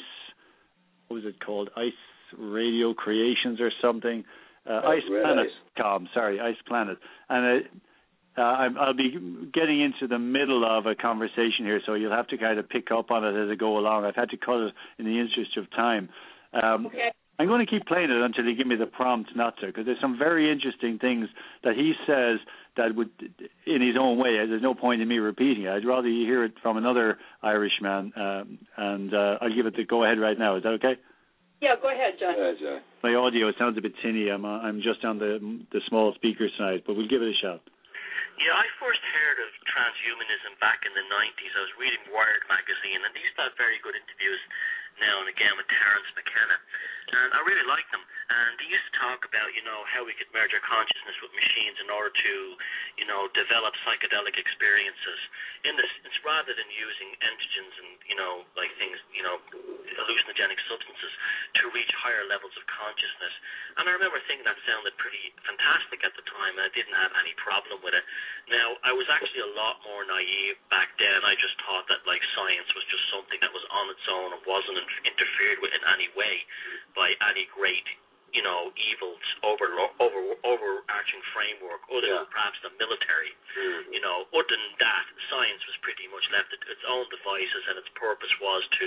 what was it called, Ice Radio Creations or something, uh, oh, Ice Planet Ice. dot com, sorry, Ice Planet. And uh, uh, I'll be getting into the middle of a conversation here, so you'll have to kind of pick up on it as I go along. I've had to cut it in the interest of time. Um, okay. I'm going to keep playing it until you give me the prompt not to, because there's some very interesting things that he says that would, in his own way, there's no point in me repeating it. I'd rather you hear it from another Irishman, um, and uh, I'll give it the go-ahead right now. Is that okay? Yeah, go ahead, John. Go ahead, John. My audio sounds a bit tinny. I'm, uh, I'm just on the the small speaker side, but we'll give it a shot. Yeah, I first heard of transhumanism back in the nineties. I was reading Wired magazine, and they used to have very good interviews now and again with Terence McKenna, and I really liked them. And they used to talk about, you know, how we could merge our consciousness with machines in order to, you know, develop psychedelic experiences. In this, it's rather than using entheogens and, you know, like things, you know, hallucinogenic substances to reach higher levels of consciousness. And I remember thinking that sounded pretty fantastic at the time, and I didn't have any problem with it. Now, I was actually a lot more naive back then. I just thought that, like, science was just something that was on its own and wasn't interfered with in any way by any great, you know, evil over, over, overarching framework other yeah. than perhaps the military. Mm-hmm. You know, other than that, science was pretty much left to its own devices, and its purpose was to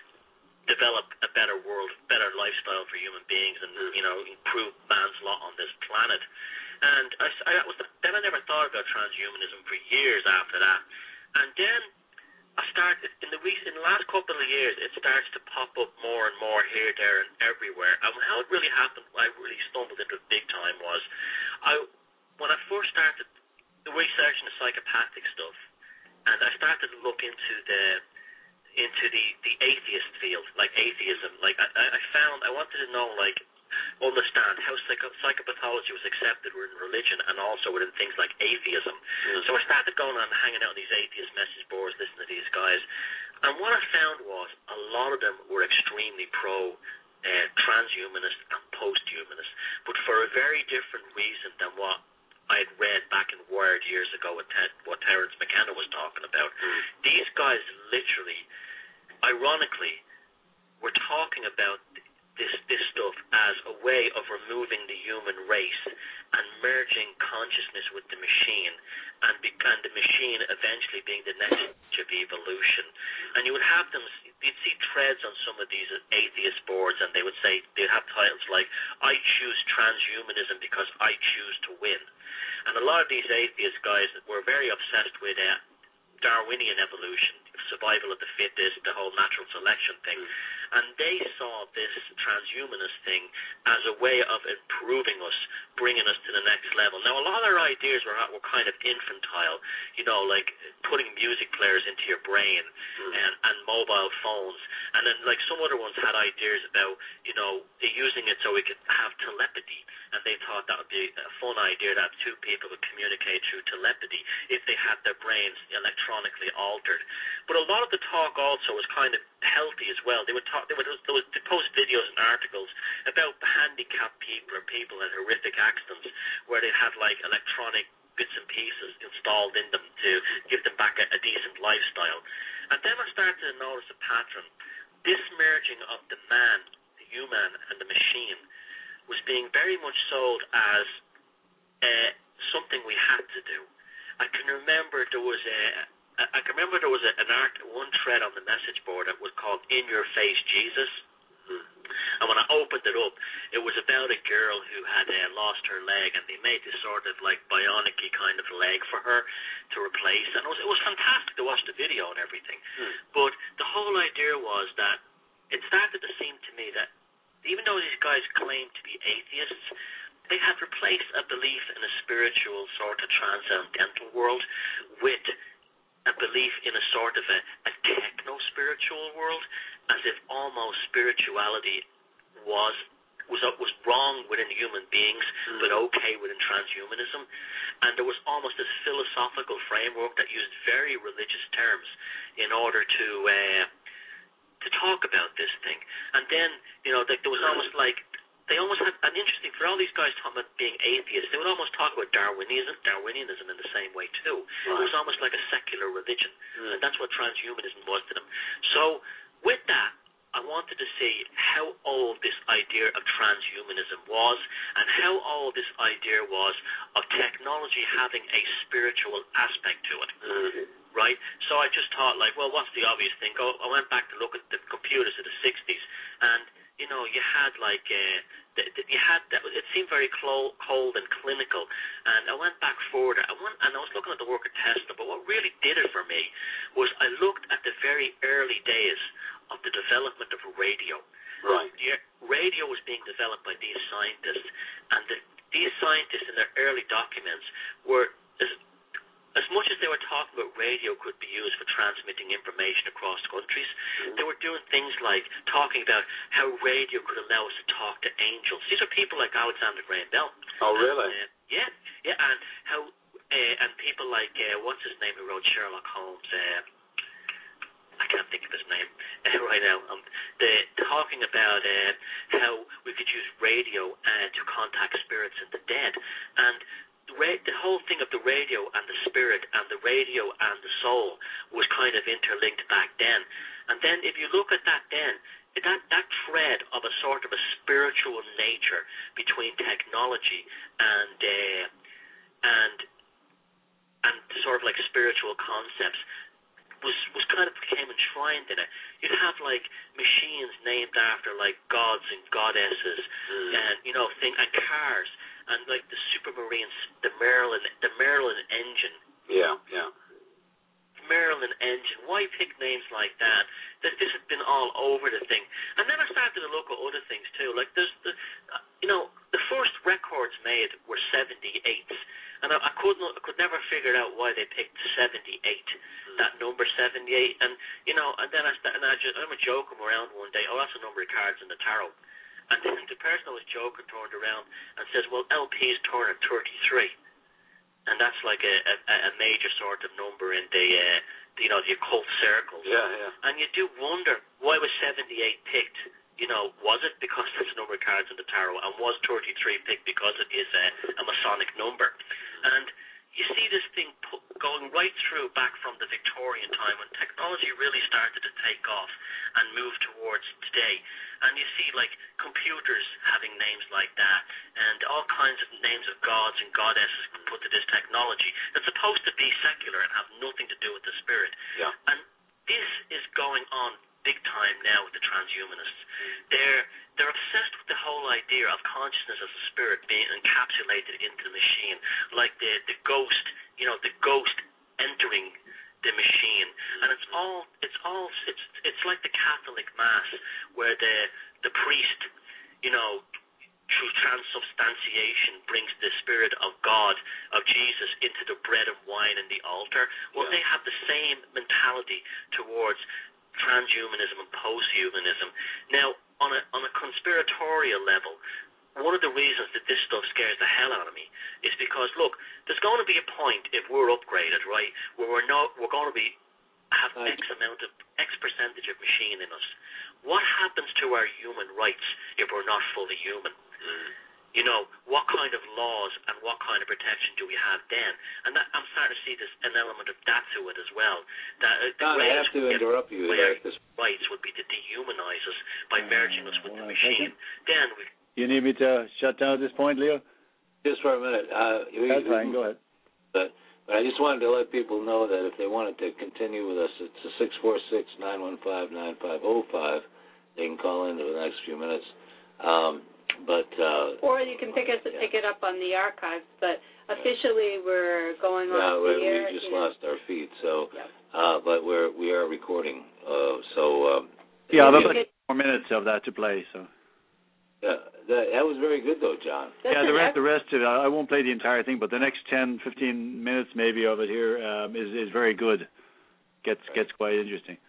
develop a better world, better lifestyle for human beings, and, you know, improve man's lot on this planet. And I, I was then I never thought about transhumanism for years after that. And then I started in the recent, in the last couple of years, it starts to pop up more and more here, there, and everywhere. And how it really happened, I really stumbled into it big time. Was I when I first started researching the psychopathic stuff, and I started to look into the into the the atheist field, like atheism. Like I, I found I wanted to know, like, understand how psycho- psychopathology was accepted within religion and also within things like atheism. Mm. So I started going on and hanging out on these atheist message boards, listening to these guys. And what I found was a lot of them were extremely pro uh, transhumanist and post-humanist, but for a very different reason than what I had read back in Wired years ago with Ted, what Terence McKenna was talking about. Mm. These guys literally, ironically, were talking about this this stuff as a way of removing the human race and merging consciousness with the machine, and, be, and the machine eventually being the next stage of evolution. And you would have them, you'd see threads on some of these atheist boards, and they would say, they'd have titles like, I choose transhumanism because I choose to win. And a lot of these atheist guys were very obsessed with uh, Darwinian evolution, survival of the fittest, the whole natural selection thing. And they saw this transhumanist thing as a way of improving us, bringing us to the next level. Now, a lot of their ideas were, were kind of infantile, you know, like putting music players into your brain mm. and, and mobile phones. And then, like, some other ones had ideas about, you know, using it so we could have telepathy. And they thought that would be a fun idea that two people would communicate through telepathy if they had their brains electronically altered. But a lot of the talk also was kind of healthy as well. They would talk, they would, they would post videos and articles about handicapped people or people in horrific accidents where they had, like, electronic bits and pieces installed in them to give them back a, a decent lifestyle. And then I started to notice a pattern. This merging of the man, the human, and the machine was being very much sold as uh, something we had to do. I can remember there was a I, I can remember there was a, an art, one thread on the message board that was called "In Your Face, Jesus." And when I opened it up, it was about a girl who had uh, lost her leg, and they made this sort of like bionic-y kind of leg for her to replace. And it was, it was fantastic to watch the video and everything. Mm. But the whole idea was that it started to seem to me that even though these guys claimed to be atheists, they had replaced a belief in a spiritual sort of transcendental world with a belief in a sort of a, a techno-spiritual world, as if almost spirituality was was was wrong within human beings, mm. but okay within transhumanism. And there was almost this philosophical framework that used very religious terms in order to uh, to talk about this thing. And then, you know, like there was almost like they almost had an interesting, for all these guys talking about being atheists, they would almost talk about Darwinism, Darwinianism in the same way too. Right. It was almost like a secular religion, mm. and that's what transhumanism was to them. So with that, I wanted to see how old this idea of transhumanism was, and how old this idea was of technology having a spiritual aspect to it. Mm. Right? So I just thought, like, well, what's the obvious thing? Oh, I went back to look at the computers of the sixties, and you know, you had like, uh, the, the, you had that. It seemed very clo- cold and clinical. And I went back further. I went, and I was looking at the work of Tesla. But what really did it for me was I looked at the very early days of the development of radio. Right. The, radio was being developed by these scientists, and the, these scientists in their early documents were as As much as they were talking about radio could be used for transmitting information across countries, mm-hmm. they were doing things like talking about how radio could allow us to talk to angels. These are people like Alexander Graham Bell. Oh, really? And, uh, yeah, yeah, and how uh, and people like uh, what's his name who wrote Sherlock Holmes. Uh, I can't think of his name uh, right now. Um, the talking about uh, how we could use radio uh, to contact spirits and the dead, and the whole thing of the radio and the spirit and the radio and the soul was kind of interlinked back then. And then if you look at that then, that, that thread of a sort of a spiritual nature between technology and uh, and and sort of like spiritual concepts was was kind of became enshrined in it. You'd have like machines named after like gods and goddesses, mm. and you know thing and cars. And like the Supermarines, the Merlin, the Merlin engine. Yeah, yeah. Merlin engine. Why pick names like that? That this has been all over the thing. And then I started to look at other things too. Like there's the, uh, you know, the first records made were seventy-eights, and I, I couldn't, I could never figure out why they picked seventy-eight, mm. that number seventy-eight. And you know, and then I started, and I just, I remember joking around one day. Oh, that's the number of cards in the tarot. And then the person I was joking turned around and says, well, L P's turn at thirty-three. And that's like a, a, a major sort of number in the, uh, the, you know, the occult circles. Yeah, yeah. And you do wonder, why was seventy-eight picked? You know, was it because that's the number of cards in the tarot? And was thirty-three picked because it is a, a Masonic number? And you see this thing pu- going right through back from the Victorian time when technology really started to take off and move towards today. And you see, like, computers having names like that, and all kinds of names of gods and goddesses put to this technology that's supposed to be secular and have nothing to do with the spirit. Yeah. And this is going on big time now with the transhumanists. They're they're obsessed with the whole idea of consciousness as a spirit being encapsulated into the machine, like the the ghost, you know, the ghost entering the machine. And it's all it's all it's it's like the Catholic Mass where the the priest, you know, through transubstantiation brings the spirit of God, of Jesus, into the bread and wine in the altar. Well, yeah. They have the same mentality towards transhumanism and posthumanism. Now, on a on a conspiratorial level, one of the reasons that this stuff scares the hell out of me is because, look, there's going to be a point if we're upgraded, right, where we're not we're going to be have right. X amount of X percentage of machine in us. What happens to our human rights if we're not fully human? Mm. You know, what kind of laws and what kind of protection do we have then? And that, I'm starting to see this an element of that to it as well. That uh, the God, I have to interrupt you there. This rights would be to dehumanize us by merging us with the machine. Then we. You need me to shut down at this point, Leo? Just for a minute. Uh, That's fine. Go ahead. The, But I just wanted to let people know that if they wanted to continue with us, it's a six four six, nine one five, nine five zero five. They can call in for the next few minutes. Um, but uh, Or you can pick, us, yeah. pick it up on the archives. But officially we're going yeah, off we, the air. we just yeah. lost our feed. So, Yep. uh, but we're, we are recording. Uh, so um, Yeah, about four minutes of that to play, so. Yeah, that, that was very good, though, John. That's yeah, the rest, ex- the rest of it, I won't play the entire thing, but the next ten, fifteen minutes maybe of it here um, is is very good. Gets right. gets quite interesting.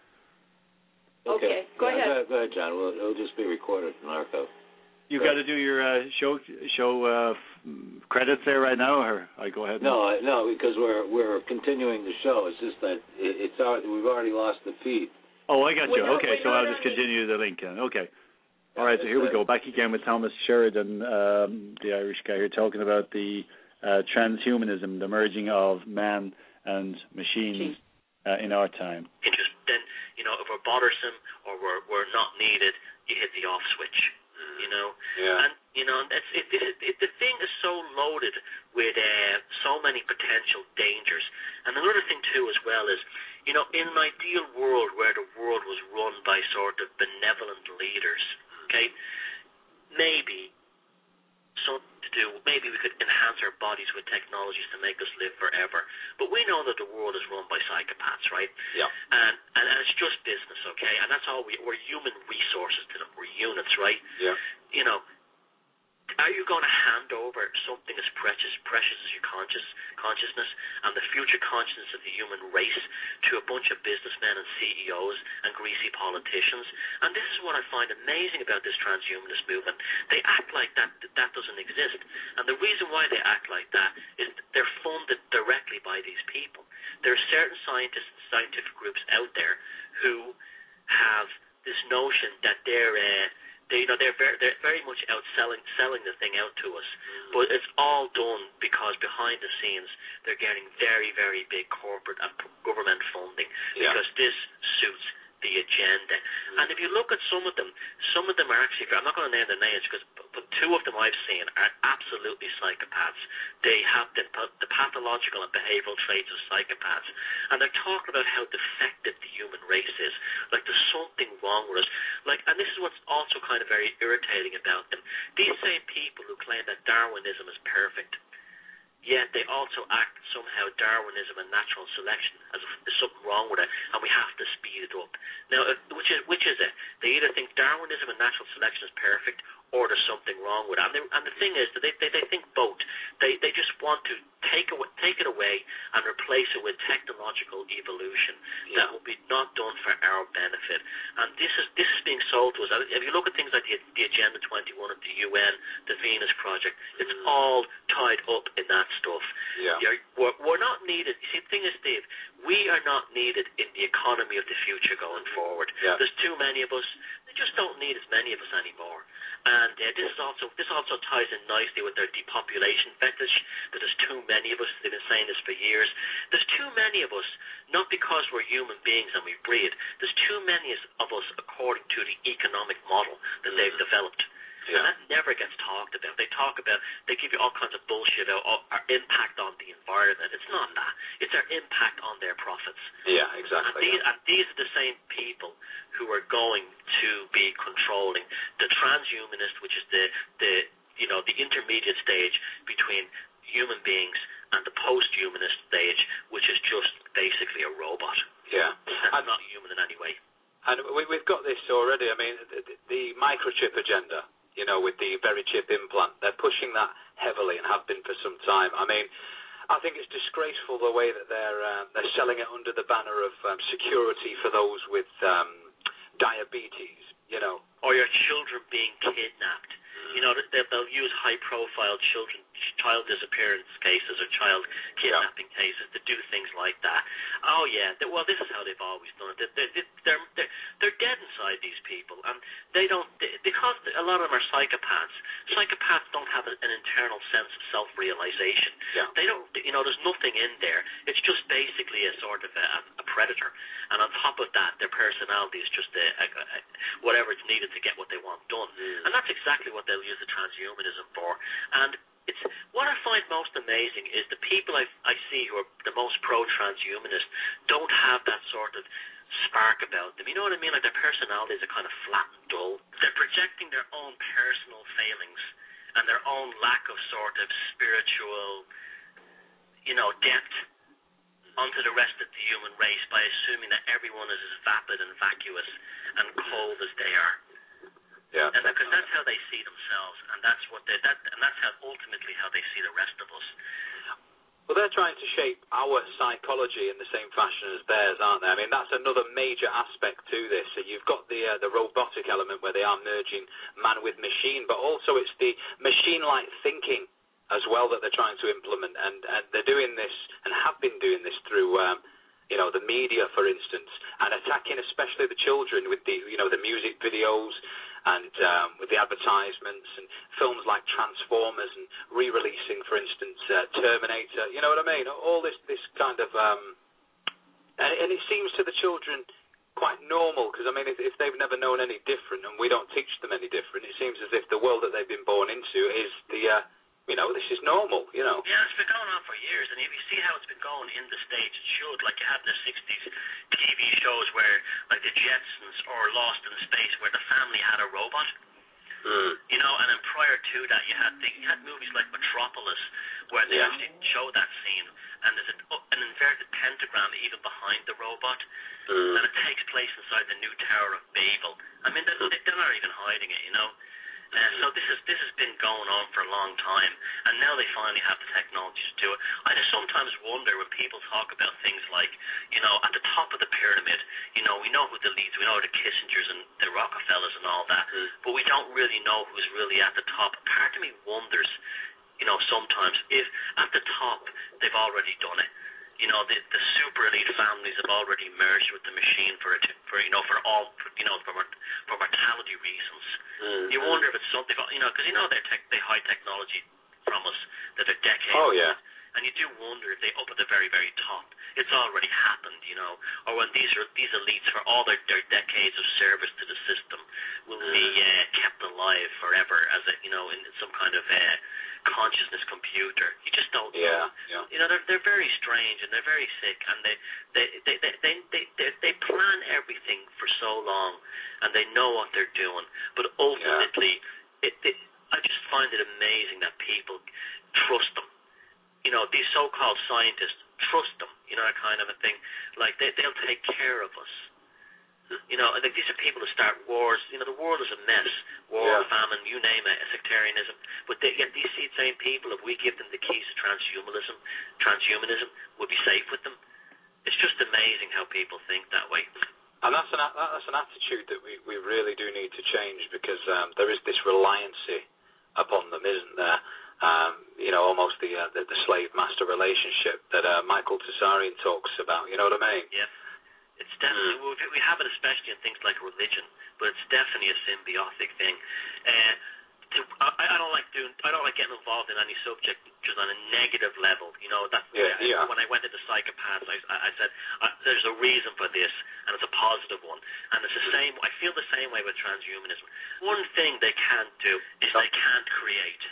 Okay, go yeah, ahead. Go, go ahead, John. We'll, it'll just be recorded in archive. You got to do your uh, show show uh, f- credits there right now, or I go ahead? No, I- no, because we're we're continuing the show. It's just that it, it's our, we've already lost the feed. Oh, I got you. We're not- Okay, we're so not I'll just on the- continue the link then. Okay. All right, so here we go. Back again with Thomas Sheridan, um, the Irish guy here, talking about the uh, transhumanism, the merging of man and machines uh, in our time. Just then, you know, if we're bothersome or we're we're not needed, you hit the off switch. You know, Yeah. and you know, it's, it, it, it, the thing is so loaded with uh, so many potential dangers. And another thing too, as well, is you know, in an ideal world where the world was run by sort of benevolent leaders, okay, maybe something to do. Maybe we could enhance our bodies with technologies to make us live forever. But we know that the world is run by psychopaths, right? Yeah. And and, and it's just business, okay? And that's all we we're human resources to them. We're units, right? Yeah. You know, are you going to hand over something as precious precious as your conscious consciousness and the future consciousness of the human race to a bunch of businessmen and C E Os and greasy politicians? And this is what I find amazing about this transhumanist movement. They act like that that doesn't exist. And the reason why they act like that is that they're funded directly by these people. There are certain scientists and scientific groups out there who have this notion that they're uh, They, you know, they're very, they're very much out selling, selling the thing out to us. But it's all done because behind the scenes they're getting very, very big corporate and government funding Yeah. because this suits the agenda. And if you look at some of them, some of them are actually, I'm not going to name their names, because but two of them I've seen are absolutely psychopaths. They have the, the pathological and behavioral traits of psychopaths. And they're talking about how defective the human race is. Like there's something wrong with us. Like, and this is what's also kind of very irritating about them. These same people who claim that Darwinism is perfect, yet they also act somehow Darwinism and natural selection as if there's something wrong with it, and we have to speed it up. Now, which is which is it? They either think Darwinism and natural selection is perfect, or there's something wrong with it. And, they, and the thing is that they, they they think both. They they just want to take away, take it away and replace it with technological evolution Yeah. that will be not done for our benefit. And this is this is being sold to us. If you look at things like the, the Agenda twenty-one of the U N, the Venus Project, it's Mm. all tied up in that stuff. Yeah. You're, we're, we're not needed. You see, the thing is, Steve, we are not needed in the economy of the future going forward. Yeah. There's too many of us. They just don't need as many of us anymore. And uh, this is also this also ties in nicely with their depopulation fetish. That there's too many of us. They've been saying this for years. There's too many of us, not because we're human beings and we breed. There's too many of us according to the economic model that they've developed. Yeah. And that never gets talked about. They talk about, they give you all kinds of bullshit about oh, our impact on the environment. It's not that. It's our impact on their profits. Yeah, And exactly. these, Yeah. and these are the same people who are going to be controlling the transhumanist, which is the, the you know, the intermediate stage between human beings and the post-humanist stage, which is just basically a robot. Yeah. That's not human in any way. And we, we've got this already. I mean, the, the microchip agenda, you know, with the very chip implant, they're pushing that heavily and have been for some time. I mean, I think it's disgraceful the way that they're uh, they're selling it under the banner of um, security for those with um, diabetes, you know. Or your children being kidnapped. You know, they'll, they'll use high-profile children, child disappearance cases or child kidnapping yeah. cases to do things like that. Oh yeah, they, well, this is how they've always done it. They're they're they're, they're, they're dead inside these people, and they don't they, because a lot of them are psychopaths. Psychopaths don't have an internal sense of self-realization. Yeah. They don't. You know, there's nothing in there. It's just basically a sort of a, a predator, and on top of that, their personality is just a, a, a, whatever it's needed to get what they want done, Mm. and that's exactly what they'll use the transhumanism for. And it's what I find most amazing is the people I, I see who are the most pro-transhumanist don't have that sort of spark about them. You know what I mean? Like their personalities are kind of flat and dull. They're projecting their own personal failings and their own lack of sort of spiritual, you know, depth onto the rest of the human race by assuming that everyone is as vapid and vacuous and cold as they are. Yeah. And because that's how they see themselves, and that's what they that and that's how ultimately how they see the rest of us. Well, they're trying to shape our psychology in the same fashion as theirs, aren't they? I mean, that's another major aspect to this. So you've got the uh, the robotic element where they are merging man with machine, but also it's the machine-like thinking as well that they're trying to implement, and, and they're doing this and have been doing this through, um, you know, the media, for instance, and attacking especially the children with the, you know, the music videos and um, with the advertisements and films like Transformers and re-releasing, for instance, uh, Terminator. You know what I mean? All this, this kind of, um, and, and it seems to the children quite normal, because I mean, if, if they've never known any different and we don't teach them any different, it seems as if the world that they've been born into is the uh, you know, this is normal, you know. Yeah, it's been going on for years, and if you see how it's been going in the States, it should, like you had in the sixties T V shows where, like the Jetsons or Lost in Space, where the family had a robot. Mm. You know, and then prior to that, you had the, you had movies like Metropolis, where they yeah. actually show that scene, and there's an, an inverted pentagram even behind the robot, mm. and it takes place inside the new Tower of Babel. I mean, they're, they're not even hiding it, you know. Uh, so this is this has been going on for a long time, and now they finally have the technology to do it. I just sometimes wonder when people talk about things like, you know, at the top of the pyramid, you know, we know who the leads, we know the Kissingers and the Rockefellers and all that, mm. but we don't really know who's really at the top. Part of me wonders, you know, sometimes if at the top they've already done it. You know, the, the super elite families have already merged with the machine for it, for you know, for all, for, you know, for for mortality reasons. Mm-hmm. You wonder if it's something, you know, because you know they're tech, they hide technology from us that are decades. Oh yeah. And you do wonder if they up at the very, very top, it's already happened, you know, or when these are these elites for all their, their decades of service to the system will be uh, kept alive forever as a, you know, in some kind of uh, consciousness computer. You just don't yeah, know. Yeah. You know, they're they're very strange and they're very sick, and they they they they they they, they, they plan everything for so long, and they know what they're doing. But ultimately, yeah. it, it I just find it amazing that people trust them. You know, these so-called scientists, trust them, you know, that kind of a thing. Like, they, they'll take care of us. You know, like these are people who start wars. You know, the world is a mess. War, yeah. famine, you name it, sectarianism. But they, yet these same people, if we give them the keys to transhumanism, transhumanism, we'll be safe with them. It's just amazing how people think that way. And that's an, that's an attitude that we, we really do need to change, because um, there is this reliancy upon them, isn't there? Um, you know, almost the, uh, the the slave-master relationship that uh, Michael Tsarian talks about. You know what I mean? Yeah. It's definitely, mm. we have it especially in things like religion, but it's definitely a symbiotic thing. Uh, to, I, I don't like doing, I don't like getting involved in any subject just on a negative level. You know, that's yeah, I, yeah. when I went into psychopaths, I, I said uh, there's a reason for this, and it's a positive one. And it's the same. I feel the same way with transhumanism. One thing they can't do is they can't create.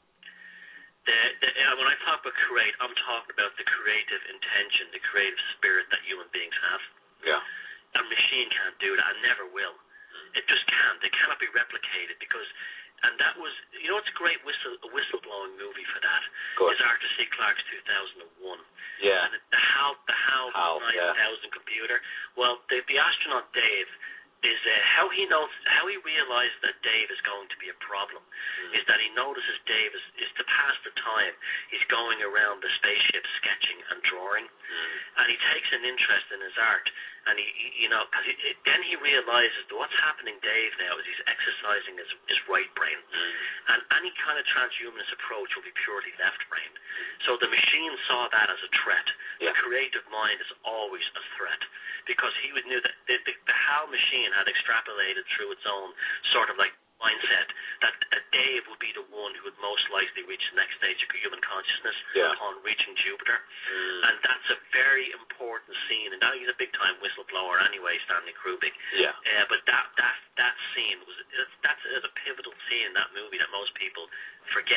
The, the, uh, when I talk about create, I'm talking about the creative intention, the creative spirit that human beings have. Yeah. A machine can't do that and never will. It just can't. It cannot be replicated because, and that was, you know, it's a great whistle, a whistleblowing movie for that. Good. Is Arthur C. Clarke's two thousand one. Yeah. And the HAL, the HAL, HAL nine thousand yeah. computer. Well, the, the astronaut Dave is uh, how he knows, how he realized that Dave is going to be a problem mm. is that he notices Dave is, is to pass the time. He's going around the spaceship sketching and drawing, mm. and he takes an interest in his art. And he, he you know, because then he realizes that what's happening, Dave, now is he's exercising his, his right brain, mm. and any kind of transhumanist approach will be purely left brain. So the machine saw that as a threat. Yeah. The creative mind is always a threat, because he knew that the, the, the HAL machine had extrapolated through its own sort of like mindset that, that Dave would be the one who would most likely reach the next stage of human consciousness yeah. upon reaching Jupiter. Mm. And that's a very important scene. And now he's a big-time whistleblower anyway, Stanley Kubrick. Yeah. Uh, but that that that scene was that's, that's a pivotal scene in that movie that most people forget.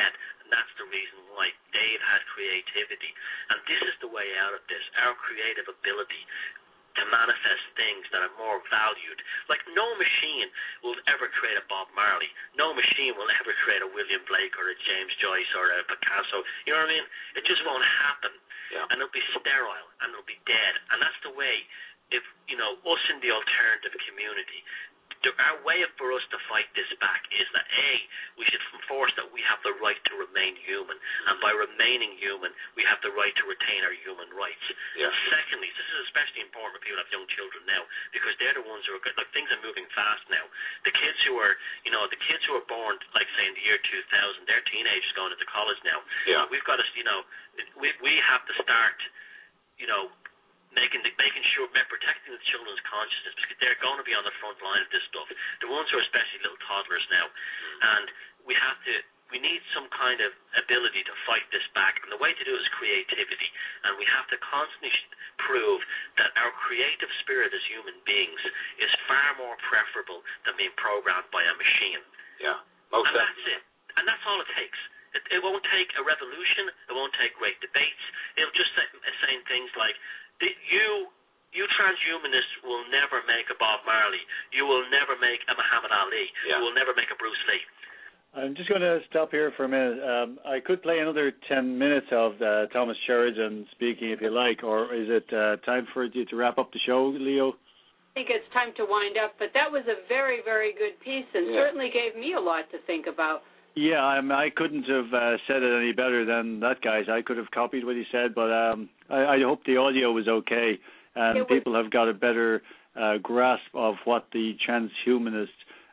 And that's the reason why Dave had creativity. And this is the way out of this, our creative ability to manifest things that are more valued. Like, no machine will ever create a Bob Marley. No machine will ever create a William Blake or a James Joyce or a Picasso. You know what I mean? It just won't happen. Yeah. And it'll be sterile, and it'll be dead. And that's the way, if, you know, us in the alternative community, the, our way for us to fight this back is that, A, we should enforce that we have the right to remain human. And by remaining human, we have the right to retain our human rights. Yeah. And secondly, this is especially important for people who have young children now, because they're the ones who are, like, things are moving fast now. The kids who are, you know, the kids who are born, like, say, in the year two thousand, they're teenagers going into college now. Yeah. We've got to, you know, we we have to start, you know, making the, making sure, protecting the children's consciousness, because they're going to be on the front line of this stuff. The ones who are especially little toddlers now. And we have to, we need some kind of ability to fight this back. And the way to do it is creativity. And we have to constantly prove that our creative spirit as human beings is far more preferable than being programmed by a machine. Yeah. Most and that's it. And that's all it takes. It, it won't take a revolution. It won't take great debates. It'll just say, saying things like, the, you you transhumanists will never make a Bob Marley. You will never make a Muhammad Ali. Yeah. You will never make a Bruce Lee. I'm just going to stop here for a minute. Um, I could play another ten minutes of uh, Thomas Sheridan speaking if you like, or is it uh, time for you to wrap up the show, Leo? I think it's time to wind up, but that was a very, very good piece and Yeah. certainly gave me a lot to think about. Yeah, I'm, I couldn't have uh, said it any better than that guy's. I could have copied what he said, but um, I, I hope the audio was okay and was- people have got a better uh, grasp of what the transhumanist,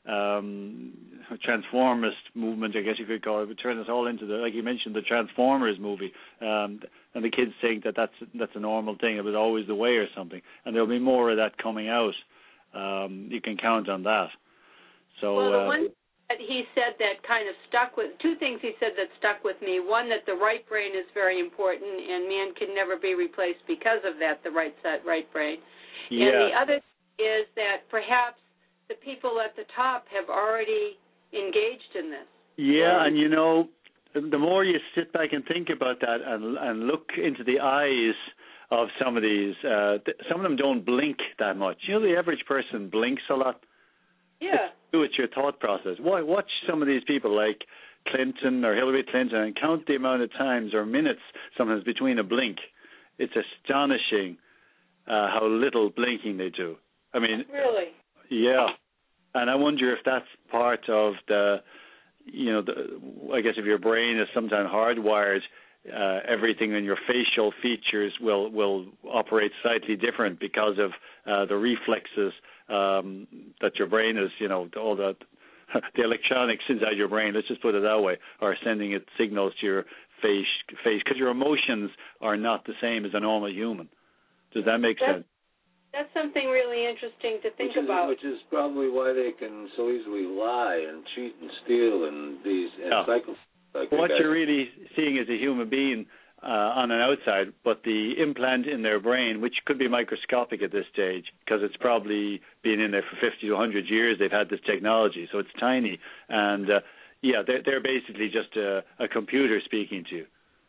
um, transformist movement, I guess you could call it, would turn us all into the, like you mentioned, the Transformers movie. Um, and the kids think that that's that's a normal thing. It was always the way or something. And there'll be more of that coming out. Um, you can count on that. So. Well, the uh, one that he said that kind of stuck with, two things he said that stuck with me. One, that the right brain is very important and man can never be replaced because of that, the right set, right brain. Yeah. And the other is that perhaps the people at the top have already engaged in this. Yeah, and you know, the more you sit back and think about that and and look into the eyes of some of these, uh, some of them don't blink that much. You know, the average person blinks a lot. Yeah. Do it your thought process. Why watch some of these people like Clinton or Hillary Clinton and count the amount of times or minutes sometimes between a blink. It's astonishing uh, how little blinking they do. I mean, Really? yeah. And I wonder if that's part of the, you know, the, I guess if your brain is sometimes hardwired, uh, everything in your facial features will, will operate slightly different because of uh, the reflexes um, that your brain is, you know, all the, the electronics inside your brain, let's just put it that way, are sending it signals to your face, face, because your emotions are not the same as a normal human. Does that make That's, sense? that's something really interesting to think which is, about. Which is probably why they can so easily lie and cheat and steal and these and Yeah. cycle. Like What guys. you're really seeing is a human being uh, on an outside, but the implant in their brain, which could be microscopic at this stage, because it's probably been in there for fifty to one hundred years, they've had this technology, so it's tiny. And, uh, yeah, they're, they're basically just a, a computer speaking to you.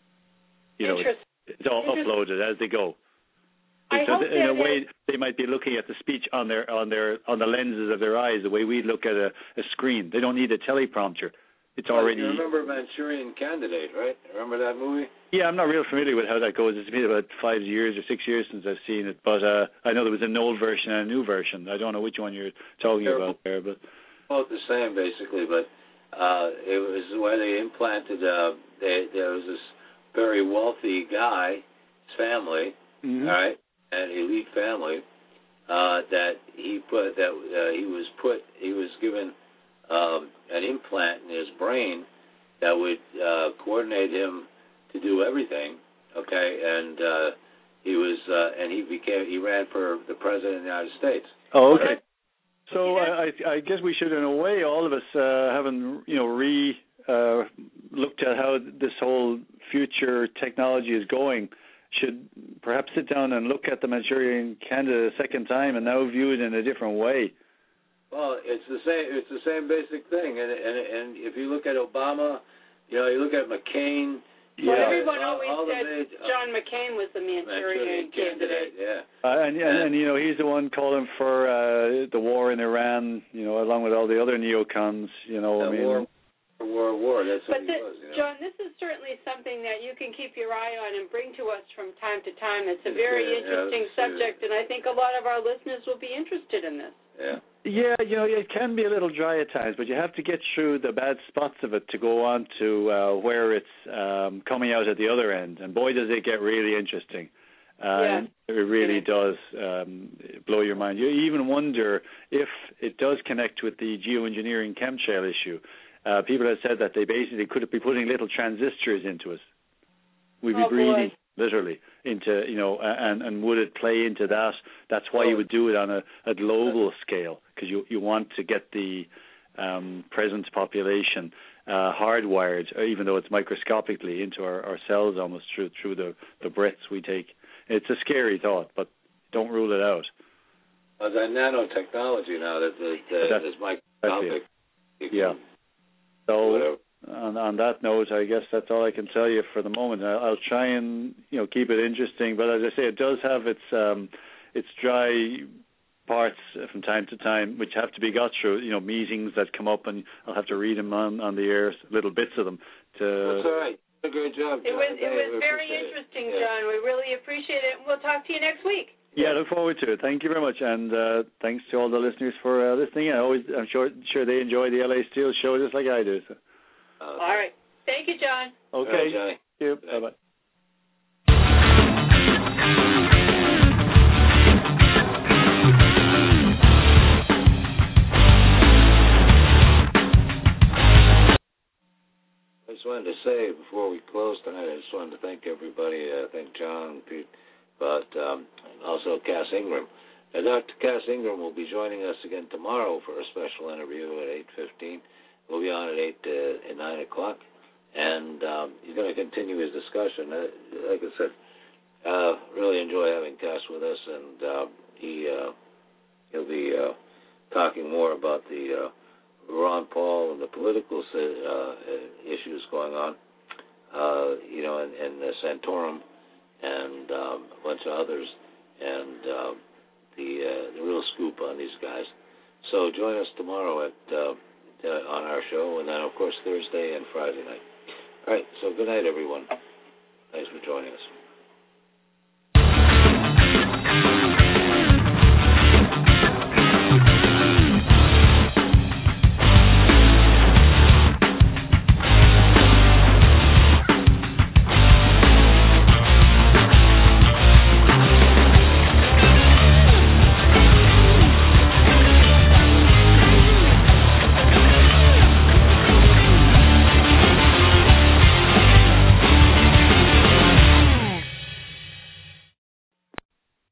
You know, it's, it's all uploaded as they go. I So hope th- in a that way, is- they might be looking at the speech on their on their on the lenses of their eyes, the way we look at a, a screen. They don't need a teleprompter. It's already. You remember Manchurian Candidate, right? Remember that movie? Yeah, I'm not real familiar with how that goes. It's been about five years or six years since I've seen it, but uh, I know there was an old version and a new version. I don't know which one you're talking They're about there, but both the same basically. But uh, it was where they implanted. Uh, they, there was this very wealthy guy, his family, mm-hmm. all right, an elite family, uh, that he put that uh, he was put he was given um, an implant in his brain that would uh, coordinate him to do everything. Okay, and uh, he was uh, and he became he ran for the president of the United States. Oh, okay. So I, I guess we should, in a way, all of us, uh, having you know re uh, looked at how this whole future technology is going, should perhaps sit down and look at the Manchurian Candidate a second time and now view it in a different way. Well, it's the same. It's the same basic thing, and and and if you look at Obama You know, you look at McCain. Well, yeah, everyone all, always all said the, uh, John McCain was the Manchurian, Manchurian candidate. Yeah. Uh, and, and and you know he's the one calling for uh, the war in Iran. You know, along with all the other neocons. You know, uh, I mean. War, war, war. That's what But he the, was. You know? John, this is certainly something that you can keep your eye on and bring to us from time to time. It's a very yeah, interesting yeah, subject, and I think a lot of our listeners will be interested in this. Yeah. Yeah, you know, it can be a little dry at times, but you have to get through the bad spots of it to go on to uh, where it's um, coming out at the other end. And boy, does it get really interesting. Uh, yeah. It really does um, blow your mind. You even wonder if it does connect with the geoengineering chemtrail issue. Uh, people have said that they basically could be putting little transistors into us. We'd be oh, breathing boy. literally into, you know, and, and would it play into that? That's why you would do it on a, a global scale, because you, you want to get the um, present population uh, hardwired, even though it's microscopically, into our, our cells almost through through the, the breaths we take. It's a scary thought, but don't rule it out. Well, that nanotechnology now that, that, that is microscopic. Yeah. So on, on that note, I guess that's all I can tell you for the moment. I'll, I'll try and you know keep it interesting, but as I say, it does have its um, its dry parts from time to time, which have to be got through. You know, meetings that come up, and I'll have to read them on, on the air, little bits of them. To That's all right. A great job, John. It was it was we very interesting, it. John. We really appreciate it. We'll talk to you next week. Yeah, look forward to it. Thank you very much, and uh, thanks to all the listeners for uh, listening. I always, I'm sure, sure they enjoy the L A Steel show just like I do. So. Uh, all right. Thank you, John. Okay. All right, Johnny. Thank you. Bye bye. I just wanted to say before we close tonight, I just wanted to thank everybody. Uh, thank John, Pete, but um, also Cass Ingram. Uh, Doctor Cass Ingram will be joining us again tomorrow for a special interview at eight fifteen. We'll be on at eight uh, at nine o'clock, and um, he's going to continue his discussion. Uh, like I said, uh, really enjoy having Cass with us, and uh, he uh, he'll be uh, talking more about the. Uh, Ron Paul and the political uh, issues going on, uh, you know, and, and uh, Santorum and um, a bunch of others, and uh, the uh, the real scoop on these guys. So join us tomorrow at uh, uh, on our show, and then of course Thursday and Friday night. All right. So good night, everyone. Thanks for joining us.